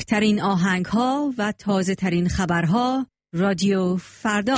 بهترین آهنگ‌ها و تازه‌ترین خبرها رادیو فردا.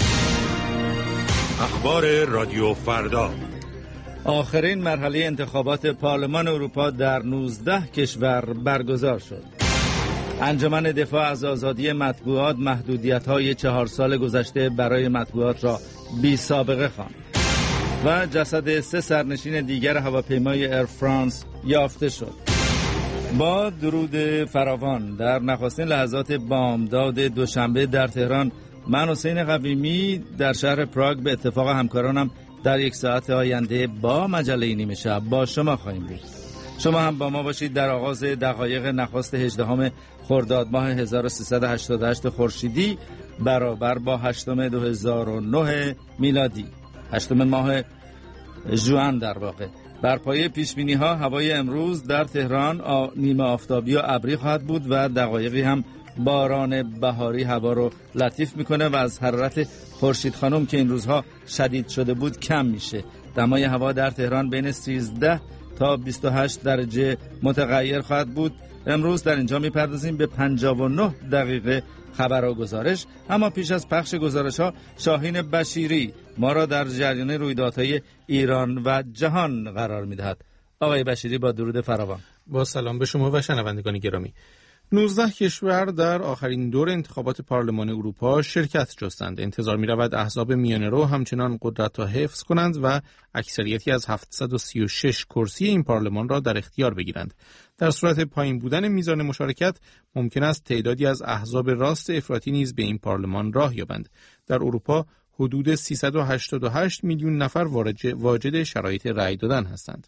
اخبار رادیو فردا. آخرین مرحله انتخابات پارلمان اروپا در 19 کشور برگزار شد. انجمن دفاع از آزادی مطبوعات محدودیت‌های 4 سال گذشته برای مطبوعات را بی سابقه خواند و جسد 3 سرنشین دیگر هواپیمای ایر فرانس یافته شد. با درود فراوان در نخستین لحظات بامداد دوشنبه در تهران، من حسین قویمی در شهر پراگ به اتفاق همکارانم در 1 ساعت آینده با مجله نیمه شب با شما خواهیم بود. شما هم با ما باشید در آغاز دقایق نخست 18 خرداد ماه 1388 خورشیدی برابر با 8 2009 میلادی، 8 ماه ژوئن در واقع. بر پایه پیشبینی ها هوای امروز در تهران نیمه آفتابی و ابری خواهد بود و دقایقی هم باران بهاری هوا رو لطیف میکنه و از حرارت خورشید خانم که این روزها شدید شده بود کم میشه. دمای هوا در تهران بین 13 تا 28 درجه متغیر خواهد بود. امروز در اینجا میپردازیم به 59 دقیقه خبر و گزارش، اما پیش از پخش گزارش ها شاهین بشیری ما را در جریان رویدادهای ایران و جهان قرار میدهد. آقای بشیری با درود فراوان. با سلام به شما و شنوندگان گرامی. 19 کشور در آخرین دور انتخابات پارلمان اروپا شرکت جستند. انتظار می‌رود احزاب میانه‌رو همچنان قدرت را حفظ کنند و اکثریتی از 736 کرسی این پارلمان را در اختیار بگیرند. در صورت پایین بودن میزان مشارکت ممکن است تعدادی از احزاب راست افراطی نیز به این پارلمان راه یابند. در اروپا حدود 388 میلیون نفر واجد شرایط رأی دادن هستند.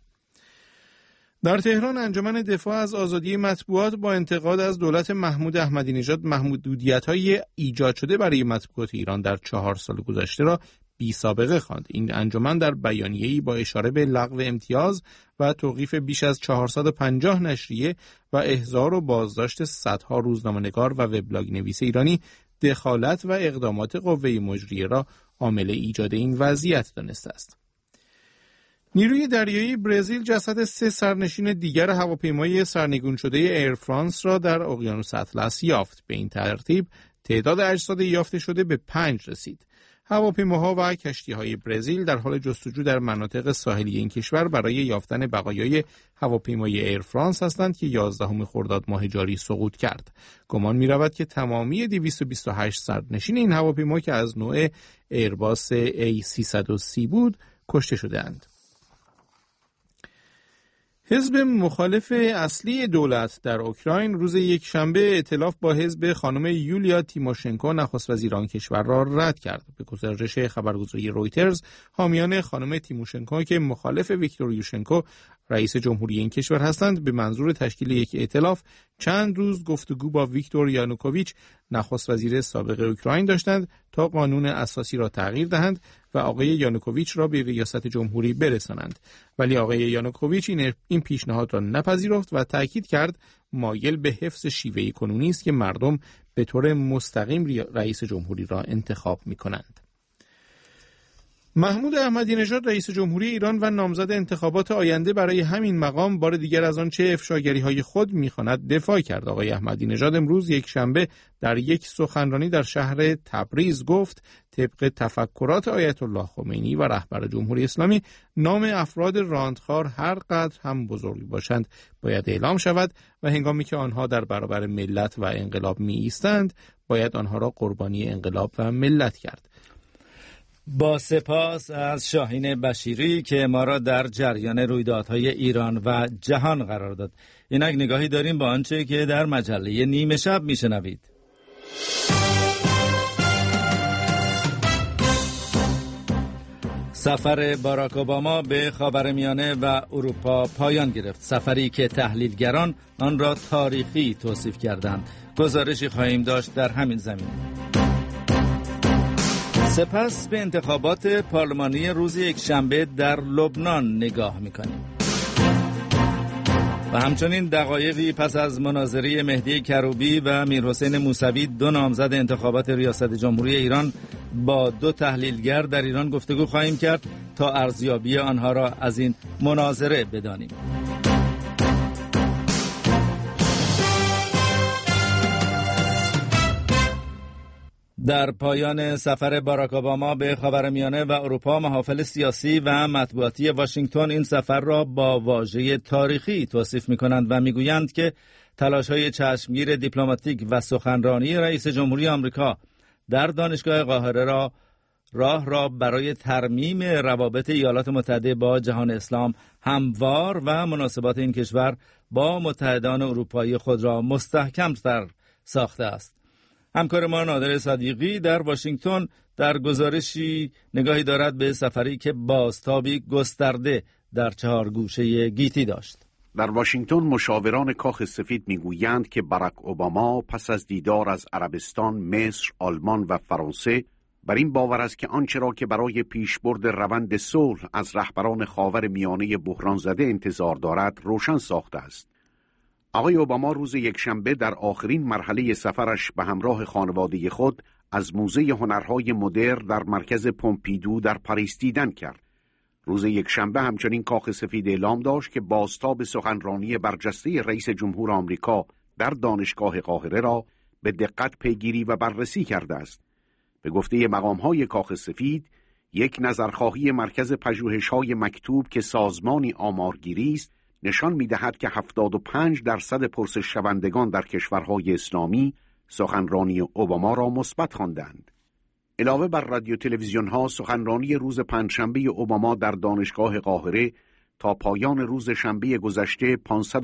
در تهران انجمن دفاع از آزادی مطبوعات با انتقاد از دولت محمود احمدی نژاد محدودیت‌های ایجاد شده برای مطبوعات ایران در 4 سال گذشته را بی سابقه خواند. این انجمن در بیانیه‌ای با اشاره به لغو امتیاز و توقیف بیش از 450 نشریه و احضار و بازداشت صدها روزنامه‌نگار و وبلاگ نویس ایرانی دخالت و اقدامات قوه مجریه را عامل ایجاد این وضعیت دانسته است. نیروی دریایی برزیل جسد 3 سرنشین دیگر هواپیمای سرنگون شده ایر فرانس را در اقیانوس اطلس یافت. به این ترتیب تعداد اجساد یافته شده به 5 رسید. هواپیماها و کشتی‌های برزیل در حال جستجو در مناطق ساحلی این کشور برای یافتن بقایای هواپیمای ایر فرانس هستند که 11 خرداد ماه جاری سقوط کرد. گمان می‌رود که تمامی 228 سرنشین این هواپیما که از نوع ایرباس A330 بود کشته شده‌اند. حزب مخالف اصلی دولت در اوکراین روز یکشنبه ائتلاف با حزب خانم یولیا تیموشنکو نخست وزیر آن کشور را رد کرد. به گزارش خبرگزاری رویترز، حامیان خانم تیموشنکو که مخالف ویکتور یوشنکو رئیس جمهوری این کشور هستند به منظور تشکیل یک ائتلاف چند روز گفتگو با ویکتور یانوکوویچ نخست وزیر سابق اوکراین داشتند تا قانون اساسی را تغییر دهند و آقای یانوکوویچ را به ریاست جمهوری برسانند. ولی آقای یانوکوویچ این پیشنهاد را نپذیرفت و تاکید کرد مایل به حفظ شیوه کنونی است که مردم به طور مستقیم رئیس جمهوری را انتخاب می‌کنند. محمود احمدی نژاد رئیس جمهوری ایران و نامزد انتخابات آینده برای همین مقام بار دیگر از آنچه افشاگری‌های خود می‌خواند دفاع کرد. آقای احمدی نژاد امروز یکشنبه در یک سخنرانی در شهر تبریز گفت طبق تفکرات آیت الله خمینی و رهبر جمهوری اسلامی نام افراد راندخوار هر قدر هم بزرگ باشند باید اعلام شود و هنگامی که آنها در برابر ملت و انقلاب می ایستند باید آنها را قربانی انقلاب و ملت کرد. با سپاس از شاهین بشیری که ما را در جریان رویدادهای ایران و جهان قرار داد. اینک نگاهی داریم با آنچه که در مجله نیمه شب میشنوید. سفر باراک اوباما به خاورمیانه و اروپا پایان گرفت. سفری که تحلیلگران آن را تاریخی توصیف کردند. گزارشی خواهیم داشت در همین زمینه. سپس به انتخابات پارلمانی روز یکشنبه در لبنان نگاه می‌کنیم. و همچنین دقایقی پس از مناظره مهدی کروبی و میرحسین موسوی دو نامزد انتخابات ریاست جمهوری ایران با دو تحلیلگر در ایران گفتگو خواهیم کرد تا ارزیابی آنها را از این مناظره بدانیم. در پایان سفر باراک اوباما به خاورمیانه و اروپا، محافل سیاسی و مطبوعاتی واشنگتن این سفر را با واژه تاریخی توصیف می‌کنند و می‌گویند که تلاش‌های چشمگیر دیپلماتیک و سخنرانی رئیس جمهوری آمریکا در دانشگاه قاهره راه را برای ترمیم روابط ایالات متحده با جهان اسلام هموار و مناسبات این کشور با متحدان اروپایی خود را مستحکم‌تر ساخته است. همکار ما نادر صدیقی در واشنگتن در گزارشی نگاهی دارد به سفری که بازتابی گسترده در 4 گوشه گیتی داشت. در واشنگتن مشاوران کاخ سفید میگویند که باراک اوباما پس از دیدار از عربستان، مصر، آلمان و فرانسه بر این باور است که آنچه را که برای پیشبرد روند صلح از رهبران خاورمیانه بحران زده انتظار دارد روشن ساخته است. آقای اوباما روز یکشنبه در آخرین مرحله سفرش به همراه خانواده خود از موزه هنرهای مدرن در مرکز پومپیدو در پاریس دیدن کرد. روز یکشنبه همچنین کاخ سفید اعلام داشت که بازتاب سخنرانی برجسته رئیس جمهور آمریکا در دانشگاه قاهره را به دقت پیگیری و بررسی کرده است. به گفته مقام‌های کاخ سفید، یک نظرخواهی مرکز پژوهش‌های مکتوب که سازمانی آمارگیری است، نشان می‌دهد که 75% پرسش شوندگان در کشورهای اسلامی سخنرانی اوباما را مثبت خواندند. علاوه بر رادیو تلویزیون‌ها، سخنرانی روز پنجشنبه اوباما در دانشگاه قاهره تا پایان روز شنبه گذشته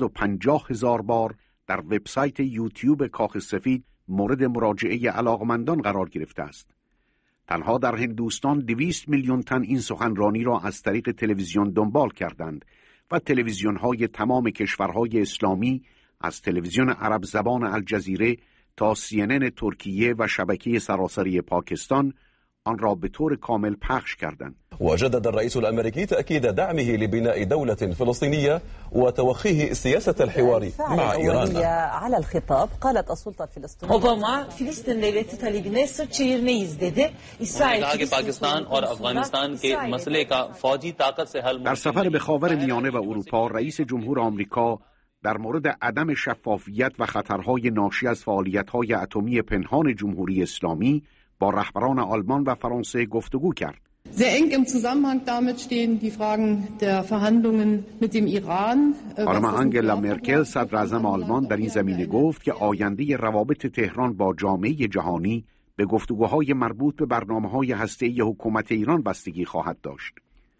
550,000 بار در وبسایت یوتیوب کاخ سفید مورد مراجعه علاقمندان قرار گرفته است. تنها در هندوستان 200 میلیون تن این سخنرانی را از طریق تلویزیون دنبال کردند و تلویزیون‌های تمام کشورهای اسلامی از تلویزیون عرب زبان الجزیره تا CNN ترکیه و شبکه سراسری پاکستان آن را به طور کامل پخش کردند. وجدد الرئيس الأمريكي تأكيد دعمه لبناء دولة فلسطينية وتوخيه سياسة الحوار مع إيران. على الخطاب قالت السلطة الفلسطينية اوباما فلسطین devleti talebine sırt çevirmeyiz dedi. İsrail Pakistan और अफगानिस्तान के मसले का फौजी ताकत से हल. در سفر به خاورمیانه و اروپا، رئیس جمهور آمریکا در مورد عدم شفافیت و خطرهای ناشی از فعالیت‌های اتمی پنهان جمهوری اسلامی با رهبران آلمان و فرانسه گفتگو کرد. Sehr eng im Zusammenhang damit stehen die Fragen der Verhandlungen mit dem Iran. خانم آنگلا مرکل صدراعظم آلمان در این زمینه گفت که آینده روابط تهران با جامعه جهانی به گفتگوهای مربوط به برنامه‌های هسته‌ای حکومت ایران بستگی خواهد داشت.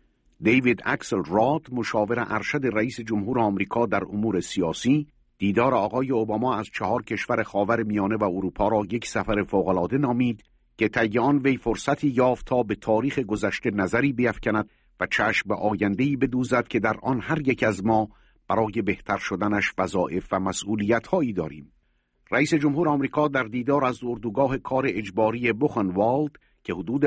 دیوید اکسل راد، مشاور ارشد رئیس جمهور آمریکا در امور سیاسی، دیدار آقای اوباما از 4 کشور خاورمیانه و اروپا را یک سفر فوق‌العاده نامید که طی آن وی فرصتی یافت تا به تاریخ گذشته نظری بیفکند و چشم به آینده‌ای بدوزد که در آن هر یک از ما برای بهتر شدنش وظایف و مسئولیت‌هایی داریم. رئیس جمهور آمریکا در دیدار از اردوگاه کار اجباری بوخنوالد که حدود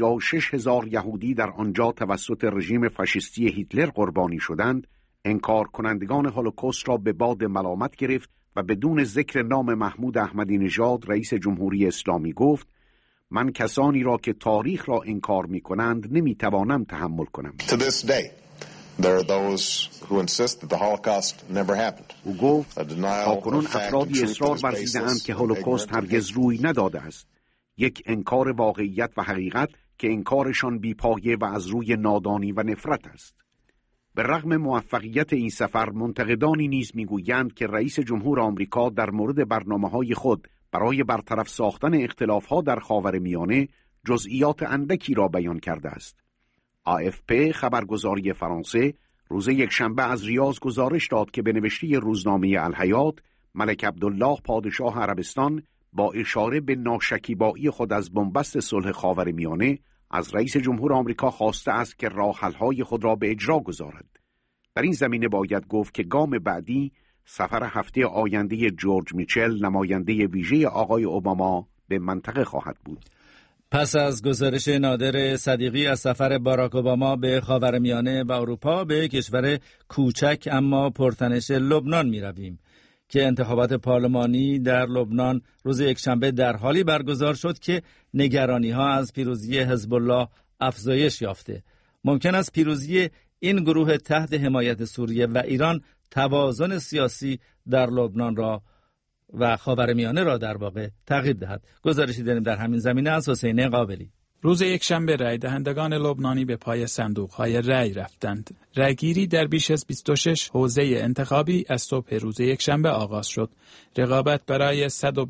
56,000 یهودی در آنجا توسط رژیم فاشیستی هیتلر قربانی شدند، انکار کنندگان هولوکاست را به باد ملامت گرفت و بدون ذکر نام محمود احمدی نژاد رئیس جمهوری اسلامی گفت: من کسانی را که تاریخ را انکار می کنند نمی توانم تحمل کنم. To this day, there are those who insist that the Holocaust never happened. او گفت تاکنون افرادی اصرار ورزیده‌اند که هولوکاست هرگز روی نداده است. یک انکار واقعیت و حقیقت که انکارشان بی‌پایه و از روی نادانی و نفرت است. به رغم موفقیت این سفر، منتقدانی نیز میگویند که رئیس جمهور آمریکا در مورد برنامه‌های خود برای برطرف ساختن اختلاف‌ها در خاورمیانه جزئیات اندکی را بیان کرده است. AFP خبرگزاری فرانسه روز یکشنبه از ریاض گزارش داد که به نوشته روزنامه الحیات، ملک عبدالله پادشاه عربستان با اشاره به ناشکیبایی خود از بنبست صلح خاورمیانه از رئیس جمهور آمریکا خواسته است که راه‌حل‌های خود را به اجرا گذارد. در این زمینه باید گفت که گام بعدی سفر هفته آینده جورج میچل، نماینده ویژه آقای اوباما، به منطقه خواهد بود. پس از گزارش نادر صدیقی از سفر باراک اوباما به خاورمیانه و اروپا، به کشور کوچک اما پرتنش لبنان می رویم که انتخابات پارلمانی در لبنان روز یکشنبه در حالی برگزار شد که نگرانی‌ها از پیروزی حزب الله افزایش یافته. ممکن است پیروزی این گروه تحت حمایت سوریه و ایران توازن سیاسی در لبنان را و خاورمیانه را در واقع تغییر دهد. گزارشی داریم در همین زمینه از حسین قابلی. روز یکشنبه رای دهندگان لبنانی به پای صندوق‌های رای رفتند. رایگیری در بیش از 26 حوزه انتخابی از صبح روز یکشنبه آغاز شد. رقابت برای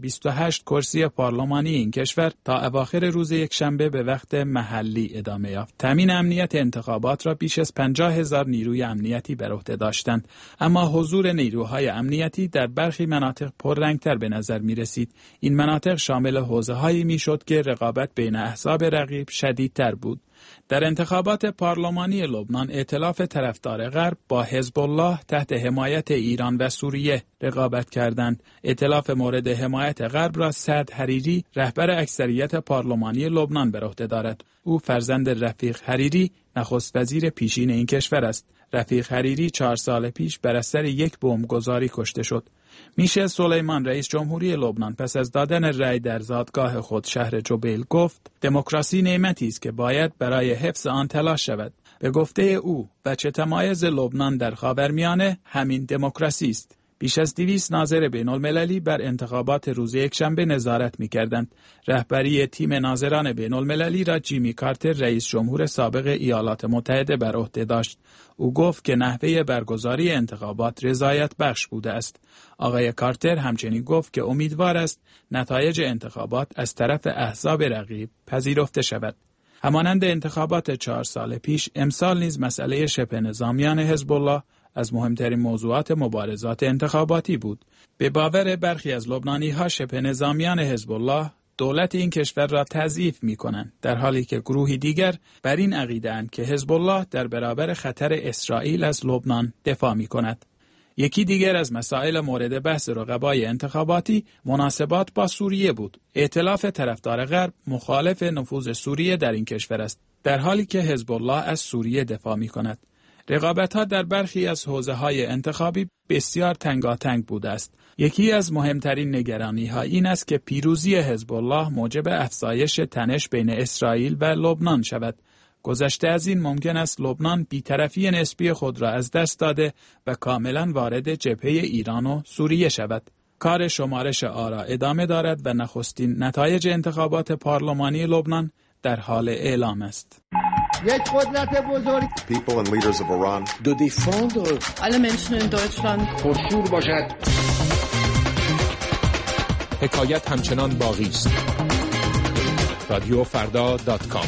128 کرسی پارلمانی این کشور تا اواخر روز یکشنبه به وقت محلی ادامه یافت. تامین امنیت انتخابات را بیش از 50,000 نیروی امنیتی بر عهده داشتند، اما حضور نیروهای امنیتی در برخی مناطق پررنگتر به نظر می رسید. این مناطق شامل حوزه‌هایی می شد که رقابت بین احزاب رقیب شدیدتر بود. در انتخابات پارلمانی لبنان ائتلاف طرفدار غرب با حزب الله تحت حمایت ایران و سوریه رقابت کردند. ائتلاف مورد حمایت غرب را سعد حریری رهبر اکثریت پارلمانی لبنان بر عهده دارد. او فرزند رفیق حریری نخست وزیر پیشین این کشور است. رفیق حریری 4 سال پیش بر اثر یک بمبگذاری کشته شد. میشل سلیمان رئیس جمهوری لبنان پس از دادن رأی در زادگاه خود شهر جبیل گفت دموکراسی نعمتی است که باید برای حفظ آن تلاش شود. به گفته او وجه تمایز لبنان در خاورمیانه همین دموکراسی است. بیش از 200 ناظر بین‌المللی بر انتخابات روز یکشنبه نظارت می‌کردند. رهبری تیم ناظران بین‌المللی را جیمی کارتر رئیس جمهور سابق ایالات متحده بر عهده داشت. او گفت که نحوه برگزاری انتخابات رضایت بخش بوده است. آقای کارتر همچنین گفت که امیدوار است نتایج انتخابات از طرف احزاب رقیب پذیرفته شود. همانند انتخابات 4 سال پیش، امسال نیز مسئله شبه نظامیان حزب الله از مهمترین موضوعات مبارزات انتخاباتی بود. به باور برخی از لبنانی‌ها شبه نظامیان حزب الله دولت این کشور را تضعیف می‌کنند، در حالی که گروهی دیگر بر این عقیده‌اند که حزب الله در برابر خطر اسرائیل از لبنان دفاع می‌کند. یکی دیگر از مسائل مورد بحث رقبای انتخاباتی مناسبات با سوریه بود. ائتلاف طرفدار غرب مخالف نفوذ سوریه در این کشور است، در حالی که حزب الله از سوریه دفاع می‌کند. رقابت‌ها در برخی از حوزه‌های انتخابی بسیار تنگاتنگ بوده است. یکی از مهمترین نگرانی‌ها این است که پیروزی حزب الله موجب افزایش تنش بین اسرائیل و لبنان شود. گذشته از این ممکن است لبنان بی‌طرفی نسبی خود را از دست داده و کاملاً وارد جبهه ایران و سوریه شود. کار شمارش آرا ادامه دارد و نخستین نتایج انتخابات پارلمانی لبنان در حال اعلام است. یک قدرت بزرگ People and leaders of Iran de défendre alle Menschen in Deutschland پرشور باشد. حکایت همچنان باقی است. رادیوفردا.com.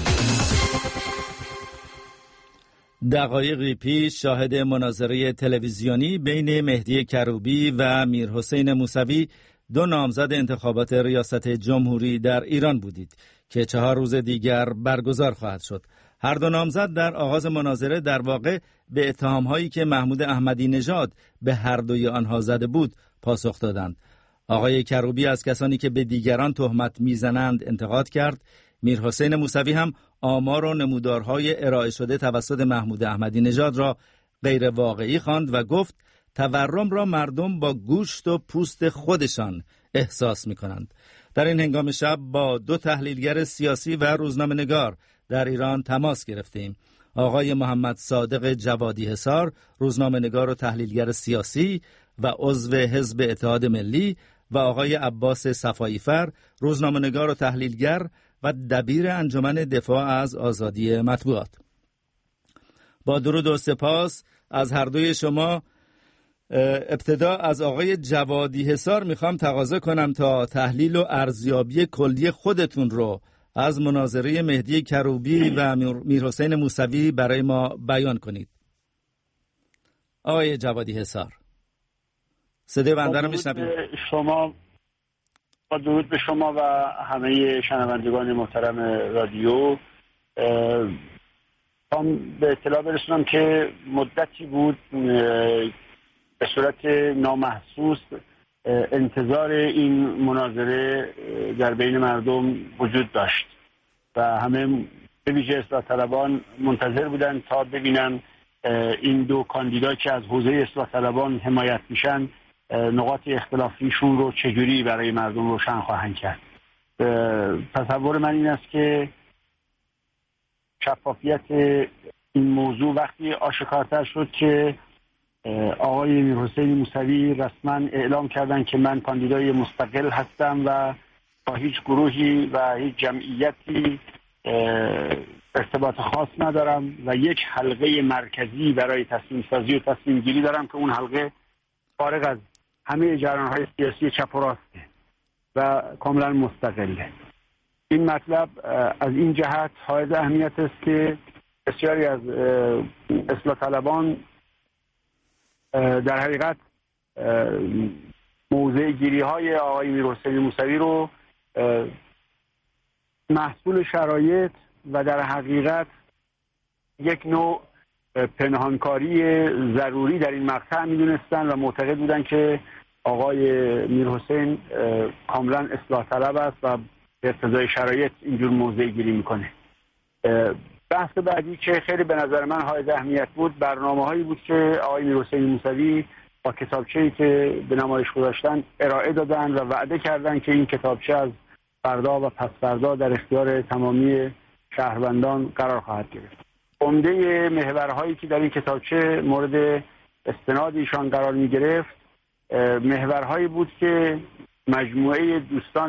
دقایقی پیش شاهد مناظره تلویزیونی بین مهدی کروبی و میرحسین موسوی، 2 نامزد انتخابات ریاست جمهوری در ایران بودید که 4 روز دیگر برگزار خواهد شد. هر 2 نامزد در آغاز مناظره در واقع به اتهام‌هایی که محمود احمدی نژاد به هر دوی آنها زده بود پاسخ دادند. آقای کروبی از کسانی که به دیگران تهمت میزنند انتقاد کرد. میرحسین موسوی هم آمار و نمودارهای ارائه شده توسط محمود احمدی نژاد را غیر واقعی خواند و گفت تورم را مردم با گوشت و پوست خودشان احساس می‌کنند. در این هنگام شب با 2 تحلیلگر سیاسی و روزنامه‌نگار در ایران تماس گرفتیم. آقای محمد صادق جوادی حصار، روزنامه‌نگار و تحلیلگر سیاسی و عضو حزب اتحاد ملی، و آقای عباس صفاییفر، روزنامه‌نگار و تحلیلگر و دبیر انجمن دفاع از آزادی مطبوعات. با درود و سپاس از هر دوی شما. ابتدا از آقای جوادی حصار میخوام تقاضا کنم تا تحلیل و ارزیابی کلی خودتون رو از مناظره مهدی کروبی و میرحسین موسوی برای ما بیان کنید. آقای جوادی حصار، صدای بنده رو میشنوید؟ با درود به شما و همه شنوندگان محترم رادیو. به اطلاع برسونم که مدتی بود به صورت نامحسوس انتظار این مناظره در بین مردم وجود داشت و همه به ویژه اصلاح طلبان منتظر بودند تا ببینن این 2 کاندیدا که از حوزه اصلاح طلبان حمایت میشن نقاط اختلافیشون رو چجوری برای مردم روشن خواهند کرد. تصور من این است که شفافیت این موضوع وقتی آشکارتر شد که آقای میرحسین موسوی رسما اعلام کردن که من کاندیدای مستقل هستم و با هیچ گروهی و هیچ جمعیتی ارتباط خاص ندارم و یک حلقه مرکزی برای تصمیم سازی و تصمیم گیری دارم که اون حلقه فارغ از همه جریان‌های سیاسی چپ و راسته و کاملا مستقله. این مطلب از این جهت حائز اهمیت است که بسیاری از اصلاح طلبان در حقیقت موضع گیری های آقای میرحسین موسوی رو محصول شرایط و در حقیقت یک نوع پنهانکاری ضروری در این مقطع میدونستن و معتقد بودن که آقای میرحسین کاملا اصلاح طلب است و به اقتضای شرایط اینجور موضع گیری میکنه. بحث بعدی که خیلی به نظر من حائز اهمیت بود برنامه‌هایی بود که آقای میرحسین موسوی با کتابچه‌ای که به نمایش گذاشتن ارائه دادن و وعده کردن که این کتابچه از فردا و پس فردا در اختیار تمامی شهروندان قرار خواهد گرفت. عمده محورهایی که در این کتابچه مورد استناد ایشان قرار می گرفت محورهایی بود که مجموعه دوستان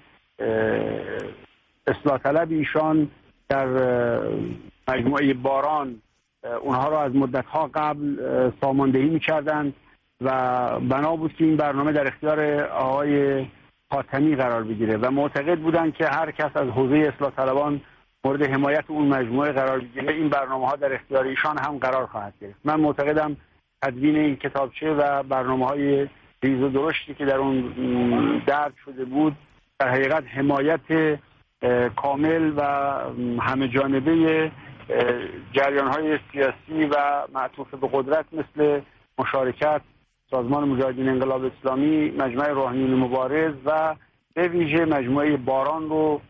اصلاح طلب ایشان در مجموعه باران اونها را از مدتها قبل ساماندهی می کردند و بنا بود که این برنامه در اختیار آقای خاتمی قرار بگیره و معتقد بودند که هر کس از حوزه اصلاح طلبان مورد حمایت اون مجموعه قرار بگیره این برنامه ها در اختیار ایشان هم قرار خواهد گرفت. من معتقدم تدوین این کتابچه و برنامه های ریز و درشتی که در اون درد شده بود در حقیقت حمایت کامل و همه جانبه جریان های سیاسی و معطوف به قدرت مثل مشارکت، سازمان مجاهدین انقلاب اسلامی، مجمع روحانیون مبارز و به ویژه مجموعه باران رو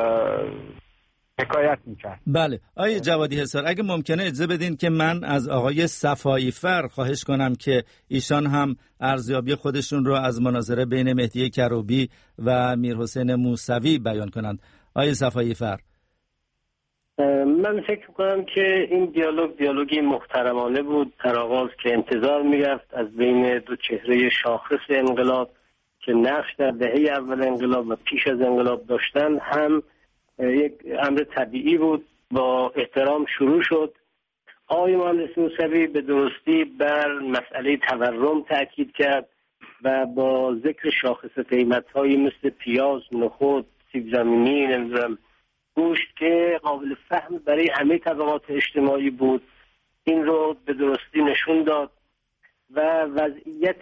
حکایت میکرد. بله آقای جوادی حصار، اگه ممکنه اجازه بدین که من از آقای صفایی فر خواهش کنم که ایشان هم ارزیابی خودشون رو از مناظره بین مهدی کروبی و میرحسین موسوی بیان کنند. آقای صفایی فر. من فکر میکنم که این دیالوگی محترمانه بود در آغاز که انتظار میرفت از بین دو چهره شاخص انقلاب که نقش در دهه اول انقلاب و پیش از انقلاب داشتن هم یک امر طبیعی بود. با احترام شروع شد. آقای مهندس موسوی به درستی بر مسئله تورم تاکید کرد و با ذکر شاخص قیمت‌هایی مثل پیاز، نخود، سیب زمینی، نمیدونم گوشت که قابل فهم برای همه طبقات اجتماعی بود این رو به درستی نشون داد و وضعیت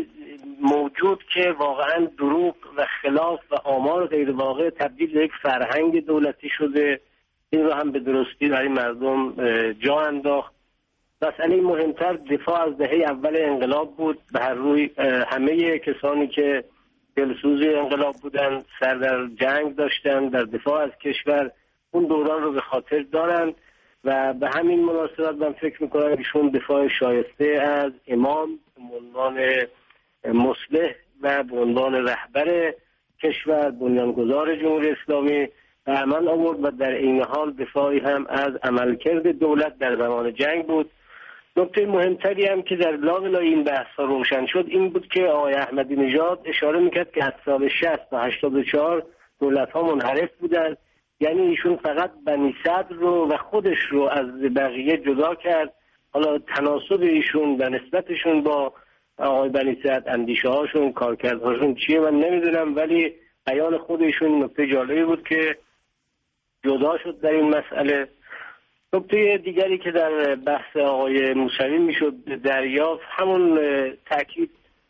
موجود که واقعا دروغ و خلاف و آمار غیر واقع تبدیل به یک فرهنگ دولتی شده این رو هم به درستی برای مردم جا انداخت. مسئله مهمتر دفاع از دهه اول انقلاب بود. به هر روی همه کسانی که دلسوز انقلاب بودن سر در جنگ داشتن در دفاع از کشور اون دوران رو به خاطر دارند و به همین مناسبت من فکر میکنم ایشون دفاع شایسته از امام به عنوان مصلح و به عنوان رهبر کشور بنیانگذار جمهوری اسلامی به عمل آورد و در این حال دفاعی هم از عملکرد دولت در زمان جنگ بود. نکته مهمتری هم که در لابلای این بحث ها روشن شد این بود که آقای احمدی نژاد اشاره میکرد که از سال 60 تا 84 دولت ها منحرف بودن، یعنی ایشون فقط بنی صدر رو و خودش رو از بقیه جدا کرد. حالا تناسب ایشون و نسبتشون با آقای بنی صدر، اندیشه هاشون، کارکردهاشون چیه من نمیدونم، ولی بیان خود ایشون نکته جالبی بود که جدا شد در این مسئله. نکته دیگری که در بحث آقای موسوی میشد دریافت همون تاکید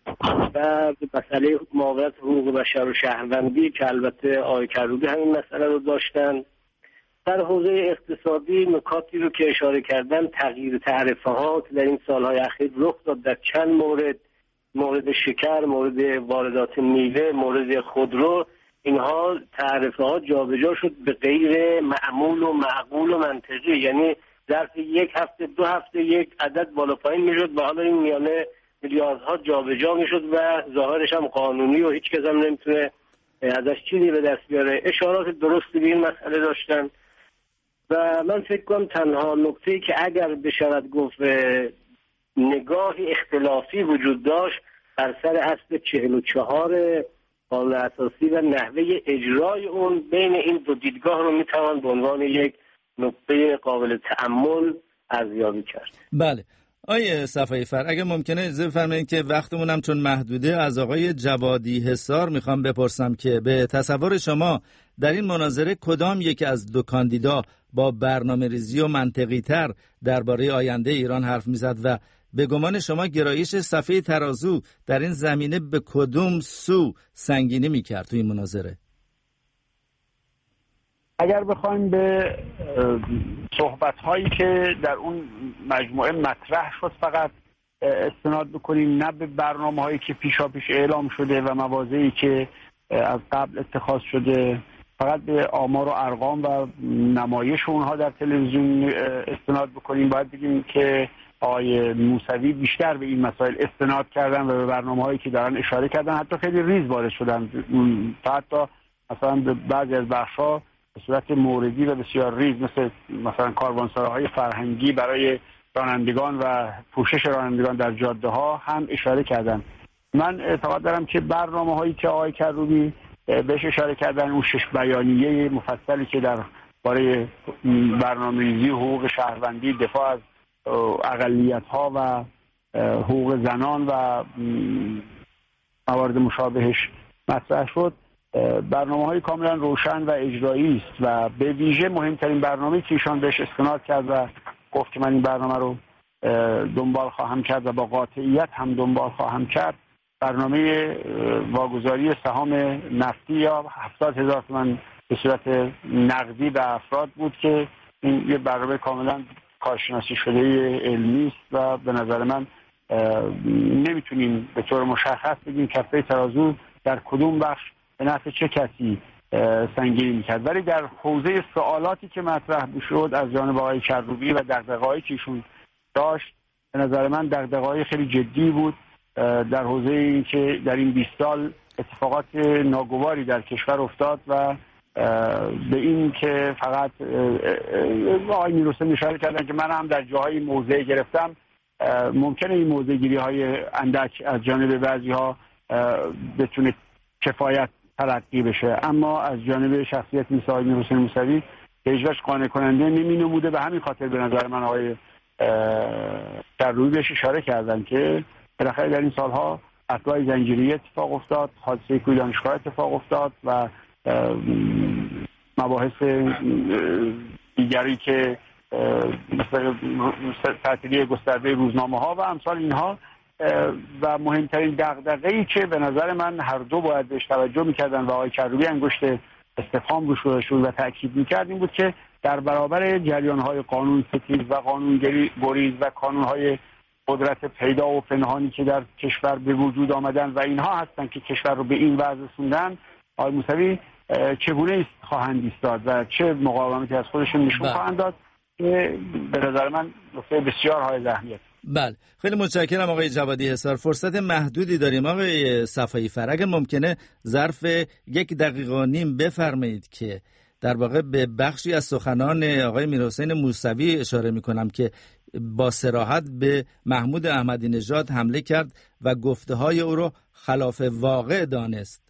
و مسئله معاونت حقوق بشر و شهروندی که البته آقای کروبی همین مسئله رو داشتن. در حوزه اقتصادی نکاتی رو که اشاره کردن تغییر تعرفه ها که در این سالهای اخیر رخ داد در چند مورد شکر، مورد واردات میوه، مورد خودرو، اینها تعرفه ها جابجا شد به غیر معمول و معقول و منطقی، یعنی ظرف یک هفته دو هفته یک عدد بالا پایین میشد و حالا این میانه میلیاردها جابجا میشد و ظاهرش هم قانونی و هیچ کس هم نمیتونه ازش چیزی به دست بیاره. اشارات درستی به این مسئله داشتن و من فکر کنم تنها نکته‌ای که اگر بشود گفت نگاه اختلافی وجود داشت بر سر اصل 44 قانون اساسی و نحوه اجرای اون. بین این دو دیدگاه رو میتوان به عنوان یک نقطه قابل تأمل ارزیابی کرد. بله آیه صفایی فر، اگه ممکنه اجازه بفرمایید که وقتمونم چون محدوده، از آقای جوادی حصار میخوام بپرسم که به تصور شما در این مناظره کدام یک از دو کاندیدا با برنامه‌ریزی و منطقی تر درباره آینده ایران حرف میزد و به گمان شما گرایش صفحه ترازو در این زمینه به کدوم سو سنگینی میکرد تو این مناظره؟ اگر بخوایم به صحبت‌هایی که در اون مجموعه مطرح شد فقط استناد بکنیم، نه به برنامه‌هایی که پیشاپیش اعلام شده و مواضعی که از قبل اتخاذ شده، فقط به آمار و ارقام و نمایش اونها در تلویزیون استناد بکنیم، باید بگیم که آقای موسوی بیشتر به این مسائل استناد کردن و به برنامه‌هایی که دارن اشاره کردن، حتی خیلی ریز وارد شدن، حتی مثلا به بعضی از بخش‌ها به صورت موردی و بسیار ریز مثلا کاروانسراهای فرهنگی برای رانندگان و پوشش رانندگان در جاده ها هم اشاره کردن. من اعتقاد دارم که برنامه هایی که آقای کروبی بهش اشاره کردن، اون 6 بیانیه مفصلی که در باره برنامه‌ریزی حقوق شهروندی، دفاع از اقلیت ها و حقوق زنان و موارد مشابهش مطرح شد، برنامه‌های کاملا روشن و اجرایی است و به ویژه مهمترین برنامه‌ای که ایشان بهش استناد کرد و گفت که من این برنامه رو دنبال خواهم کرد و با قاطعیت هم دنبال خواهم کرد، برنامه واگذاری سهام نفتی یا 70,000 تومان به صورت نقدی به افراد بود که این یه برنامه کاملا کارشناسی شده علمی است و به نظر من نمیتونیم به طور مشخص بگیم کفه ترازو در کدوم بخش به نفع چه کسی سنگینی میکرد. ولی در حوزه سوالاتی که مطرح شد از جانب آقای کروبی و دغدغه‌هایی که ایشون داشت، به نظر من دغدغه‌های خیلی جدی بود در حوزه این که در این 20 سال اتفاقات ناگواری در کشور افتاد و به این که فقط آقای میرحسین اشاره کردن که من هم در جاهای موضع گرفتم. ممکنه این موضع گیری های اندک از جانب بعضی ها بتونه کفایت تلقی بشه، اما از جانب شخصیت مثل آقای میرحسین موسوی به هیچ وجه قانع کننده نمی نموده. به همین خاطر به نظر من آقای کروبی بهش اشاره کردن که بالاخره در این سالها قتل‌های زنجیری اتفاق افتاد، حادثه کوی دانشگاه اتفاق افتاد و مباحث دیگری که مثل تعطیلی گسترده روزنامه‌ها و امثال اینها، و مهمترین دغدغه‌ای که به نظر من هر دو باید بهش توجه می‌کردن و آقای کروبی انگشت استفهام روش گذاشت و تاکید می‌کرد این بود که در برابر جریان‌های قانون ستیز و قانون گریز و قانون‌های قدرت پیدا و پنهانی که در کشور به وجود آمدن و اینها هستن که کشور رو به این وضع رسوندن، آقای موسوی چگونه خواهند ایستاد و چه مقاومتی از خودشون نشون خواهند داد که به نظر من نکته بسیار های اهمیت. بله، خیلی متشکرم آقای جوادی حصار. فرصت محدودی داریم آقای صفایی فر، اگر ممکنه ظرف 1 دقیقه و نیم بفرمایید که در واقع به بخشی از سخنان آقای میرحسین موسوی اشاره میکنم که با صراحت به محمود احمدی نژاد حمله کرد و گفته‌های او رو خلاف واقع دانست.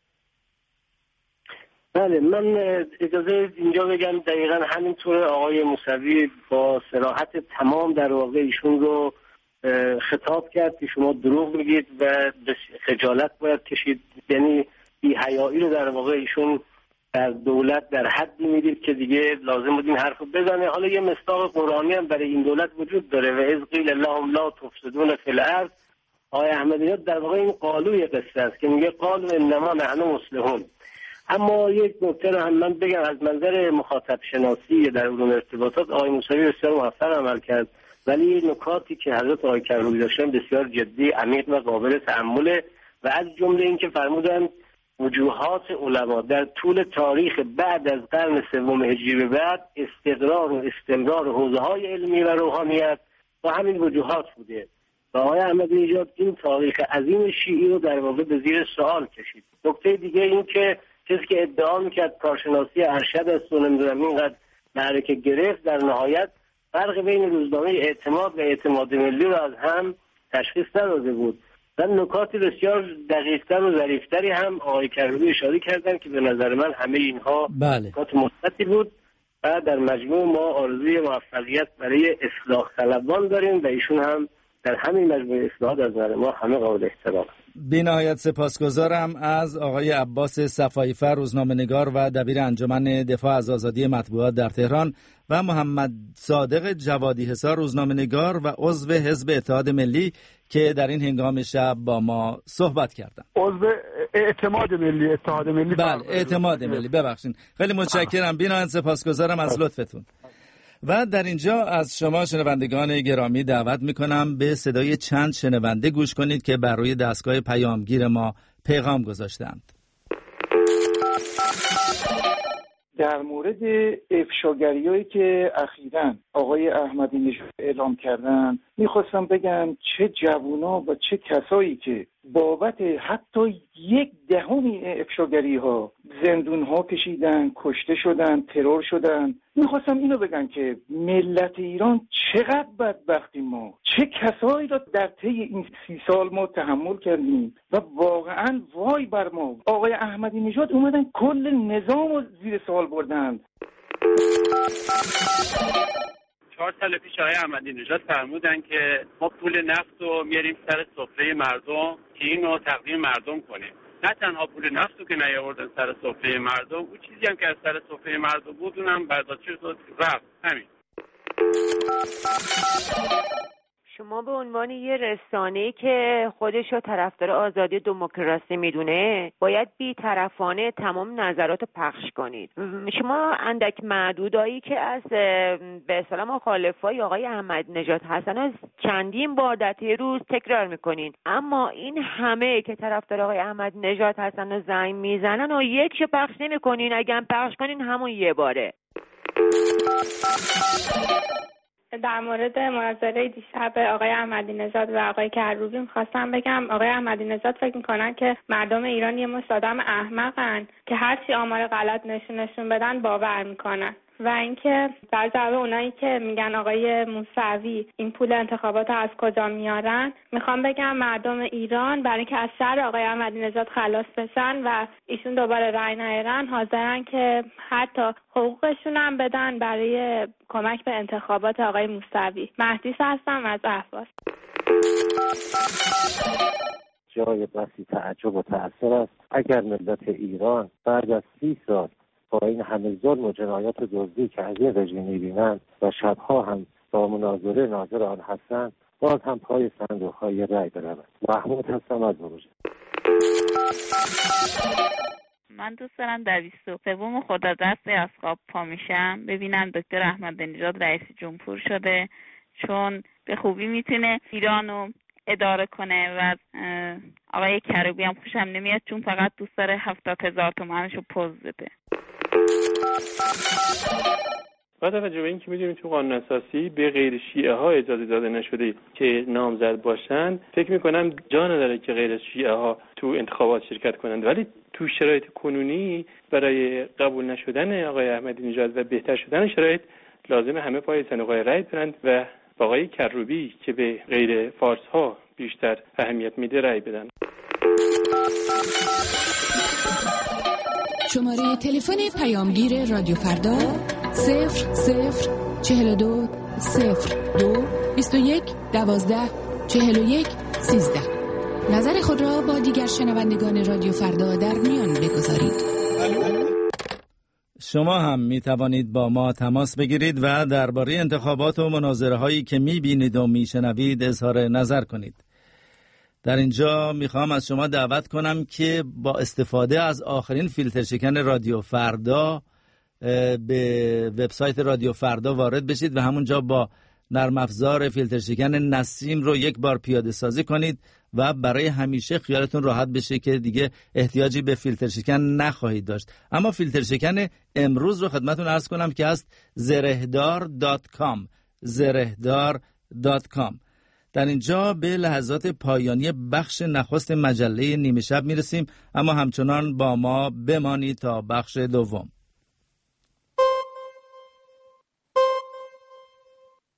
بله، من اجازه اینجا بگم دقیقا همینطور آقای موسوی با صراحت تمام در واقع ایشون رو خطاب کرد که شما دروغ میگید و خجالت باید کشید، یعنی بی‌حیایی رو در واقع ایشون در دولت در حدی میدید که دیگه لازم بود این حرف رو بزنه. حالا یه مصداق قرآنی هم برای این دولت وجود داره و اذ قیل لهم لا تفسدون فی الارض. آقای احمدی نژاد در واقع این قالوی قصه است که میگه قالوا انما نحن مصلحون. اما یک نکته رو هم من بگم، از منظر مخاطب شناسی در علوم ارتباطات آقای موسوی بسیار موفق عمل کرد، ولی نکاتی که حضرت آقای کروبی داشتن بسیار جدی، عمیق و قابل تأمله و از جمله این که فرمودن وجوهات علما در طول تاریخ بعد از قرن 3 هجری به بعد استقرار و استمرار حوزه‌های علمی و روحانیت با همین وجوهات بوده و آقای احمدی نژاد این تاریخ عظیم شیعی رو در واقع به زیر سوال کشید. نکته دیگه این که کسی که ادعا میکرد کارشناسی ارشد است و نمیدونم اینقدر معرکه گرفت، در نهایت فرق بین روزنامه اعتماد و اعتماد ملی رو از هم تشخیص نداده بود و نکات بسیار دقیق‌تر و ظریف‌تری هم آقای کروبی اشاره کردن که به نظر من همه اینها نکات مثبتی بود و در مجموع ما آرزوی موفقیت برای اصلاح طلبان داریم و ایشون هم در همین مجموعه اصلاحات از نظر ما همه قابل احترام. بی‌نهایت سپاسگزارم از آقای عباس صفایی‌فر، روزنامه‌نگار و دبیر انجمن دفاع از آزادی مطبوعات در تهران، و محمد صادق جوادی حصار، روزنامه‌نگار و عضو حزب اتحاد ملی که در این هنگام شب با ما صحبت کردند. عضو اعتماد ملی، اتحاد ملی. بله، اعتماد ملی، ببخشید. خیلی متشکرم، بی‌نهایت سپاسگزارم از لطفتون. و در اینجا از شما شنوندگان گرامی دعوت میکنم به صدای چند شنونده گوش کنید که بر روی دستگاه پیامگیر ما پیغام گذاشتند. در مورد افشاگری‌هایی که اخیراً آقای احمدی نژاد اعلام کردن، میخواستم بگم چه جوونا و چه کسایی که بابت حتی 1/10 افشاگری‌ها زندون‌ها کشیدن، کشته شدن، ترور شدن. میخواستم اینو بگم که ملت ایران چقدر بدبختیم ما، چه کسایی را در طی این 30 سال ما تحمل کردیم و واقعاً وای بر ما. آقای احمدی نژاد اومدن کل نظام رو زیر سوال بردن. 4 سال پیش آقای احمدی نژاد فرمودن که ما پول نفت رو میاریم سر سفره مردم که اینو تقدیم مردم کنیم. نه تنها پول نفت رو که نیاوردن سر سفره مردم، اون چیزی هم که از سر سفره مردم بود اونم برداشته شد رفت. همین. شما به عنوان یه رسانه‌ای که خودش رو طرفدار آزادی دموکراسی میدونه باید بی‌طرفانه تمام نظرات رو پخش کنید. شما اندک معدودایی که از به اصطلاح مخالفای آقای احمدی نژاد هستن از چندین بار در طی روز تکرار میکنین، اما این همه که طرفدار آقای احمدی نژاد هستن و زنگ میزنن و یکشو پخش نمیکنین. اگه پخش کنین همون یه باره. در مورد مناظره دیشب آقای احمدی نژاد و آقای کروبی می‌خواستم بگم آقای احمدی نژاد فکر می‌کنن که مردم ایران یه مشت آدم احمقن که هرچی آمار غلط نشون بدن باور میکنن. و اینکه در جواب اونایی که میگن آقای موسوی این پول انتخابات از کجا میارن، میخوام بگم مردم ایران برای اینکه از شر آقای احمدی نژاد خلاص بشن و ایشون دوباره رأی نیارن حاضرن که حتی حقوقشون هم بدن برای کمک به انتخابات آقای موسوی. مهدیس هستم از اهواز. جای بسی تعجب و تأثیر است اگر ملت ایران بعد از 30 سال با این همه ظلم و جنایات دزدی که از این رژیم می‌بینند و شبها هم با مناظره ناظر آن هستند باز هم پای صندوق‌های رأی بروند. محمود هستم از بروجه. من دوست دارم در 23 خرداد از خواب پا میشم ببینم دکتر احمدی نژاد رئیس جمهور شده، چون به خوبی میتونه ایرانو اداره کنه و آقای کروبی هم خوشم نمیاد چون فقط دوست داره 70,000 تومانشو پوز بده. با توجه به اینکه می‌دونیم تو قانون اساسی به غیر شیعه ها اجازه داده نشده که نامزد باشن، فکر می‌کنم جا نداره که غیر شیعه ها تو انتخابات شرکت کنند، ولی تو شرایط کنونی برای قبول نشدن آقای احمدی نژاد و بهتر شدن شرایط لازمه همه پای صندوق‌های رأی برند و آقای کروبی که به غیر فارس ها بیشتر اهمیت میده رأی بدن. شماره تلفن پیامگیر رادیو فردا 0042 02 21 12 41 13. نظر خود را با دیگر شنوندگان رادیو فردا در میان بگذارید. شما هم می توانید با ما تماس بگیرید و درباره انتخابات و مناظره هایی که می بینید و می شنوید اظهار نظر کنید. در اینجا می خواهم از شما دعوت کنم که با استفاده از آخرین فیلتر شکن رادیو فردا به وبسایت رادیو فردا وارد بشید و همونجا با نرم افزار فیلتر شکن نسیم رو یک بار پیاده سازی کنید و برای همیشه خیالتون راحت بشه که دیگه احتیاجی به فیلتر شکن نخواهید داشت. اما فیلتر شکن امروز رو خدمتون عرض کنم که هست زرهدار.com. در اینجا به لحظات پایانی بخش نخست مجله نیمه شب میرسیم، اما همچنان با ما بمانید تا بخش دوم.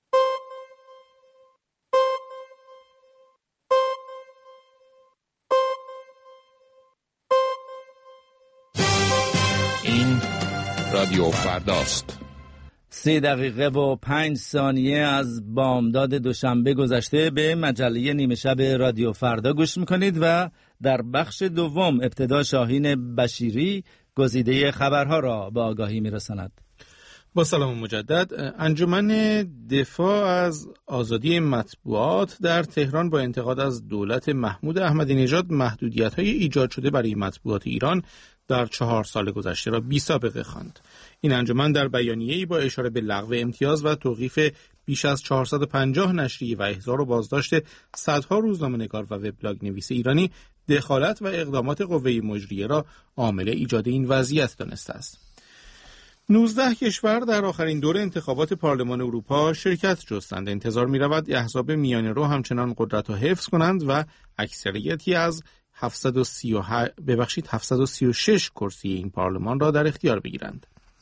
رادیو فرداست. 3 دقیقه و 5 ثانیه از بامداد دوشنبه گذشته به مجله نیمه شب رادیو فردا گوش میکنید و در بخش دوم ابتدا شاهین بشیری گزیده خبرها را به آگاهی میرساند. با سلام مجدد. انجمن دفاع از آزادی مطبوعات در تهران با انتقاد از دولت محمود احمدی نژاد محدودیت‌های ایجاد شده برای مطبوعات ایران در 4 سال گذشته را بی‌سابقه خواند. این انجمن در بیانیه‌ای با اشاره به لغو امتیاز و توقیف بیش از 450 نشریه و احضار و بازداشت صدها روزنامه‌نگار و وبلاگ نویس ایرانی دخالت و اقدامات قوه مجریه را عامل ایجاد این وضعیت دانسته است. 19 کشور در آخرین دور انتخابات پارلمان اروپا شرکت جستند. انتظار می‌رود احزاب میانه‌رو همچنان قدرت را حفظ کنند و اکثریتی از 736 کرسی این پارلمان را در اختیار بگیرند.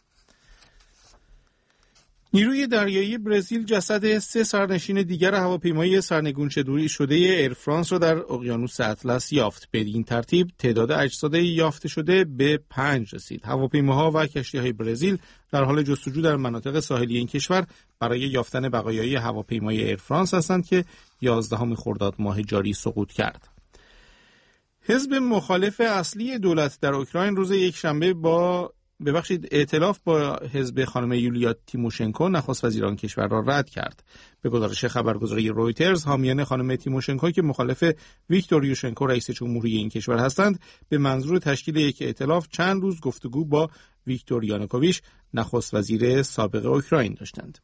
نیروی دریایی برزیل جسد 3 سرنشین دیگر هواپیمای سرنگون شده ایر فرانس را در اقیانوس اطلس یافت. بدین ترتیب تعداد اجساد یافته شده به 5 رسید. هواپیماها و کشتی‌های برزیل در حال جستجو در مناطق ساحلی این کشور برای یافتن بقایای هواپیمای ایر فرانس هستند که 11 خرداد ماه جاری سقوط کرد. حزب مخالف اصلی دولت در اوکراین روز یکشنبه ائتلاف با حزب خانم یولیا تیموشنکو نخست وزیر آن کشور را رد کرد. به گزارش خبرگزاری رویترز، حامیان خانم تیموشنکو که مخالف ویکتور یوشنکو رئیس جمهوری این کشور هستند، به منظور تشکیل یک ائتلاف چند روز گفتگو با ویکتور یانوکوویچ نخست وزیر سابق اوکراین داشتند.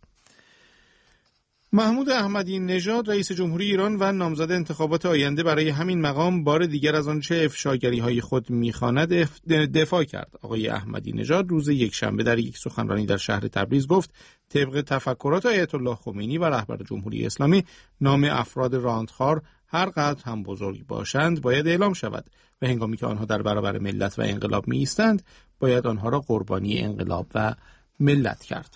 محمود احمدی نژاد رئیس جمهوری ایران و نامزد انتخابات آینده برای همین مقام بار دیگر از آنچه افشاگری‌های خود می‌خواند دفاع کرد. آقای احمدی نژاد روز یکشنبه در یک سخنرانی در شهر تبریز گفت طبق تفکرات آیت الله خمینی و رهبر جمهوری اسلامی نام افراد رانتخوار هر قدر هم بزرگ باشند باید اعلام شود و هنگامی که آنها در برابر ملت و انقلاب می‌ایستند باید آنها را قربانی انقلاب و ملت کرد.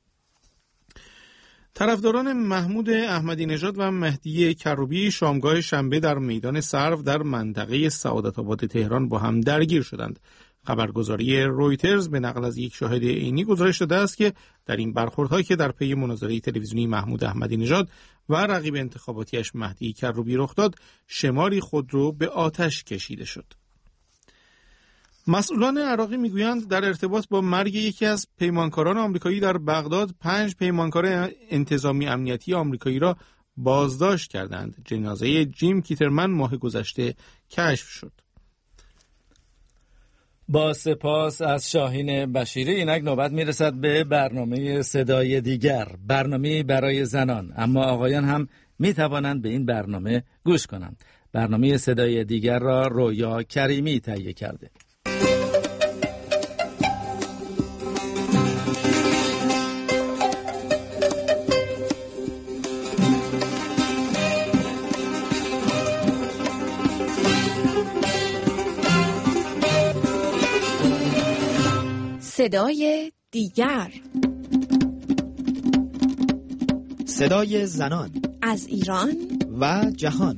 طرفداران محمود احمدی نژاد و مهدی کروبی شامگاه شنبه در میدان سرو در منطقه سعادت‌آباد تهران با هم درگیر شدند. خبرگزاری رویترز به نقل از یک شاهد عینی گزارش داده است که در این برخوردها که در پی مناظره تلویزیونی محمود احمدی نژاد و رقیب انتخاباتیش مهدی کروبی رخ داد، شماری خودرو به آتش کشیده شد. مسئولان عراقی میگویند در ارتباط با مرگ یکی از پیمانکاران آمریکایی در بغداد 5 پیمانکار انتظامی امنیتی آمریکایی را بازداشت کردند. جنازه جیم کیترمن ماه گذشته کشف شد. با سپاس از شاهین بشیری. اینک نوبت میرسد به برنامه صدای دیگر، برنامه برای زنان، اما آقایان هم میتوانند به این برنامه گوش کنند. برنامه صدای دیگر را رویا کریمی تهیه کرده. صدای دیگر، صدای زنان از ایران و جهان.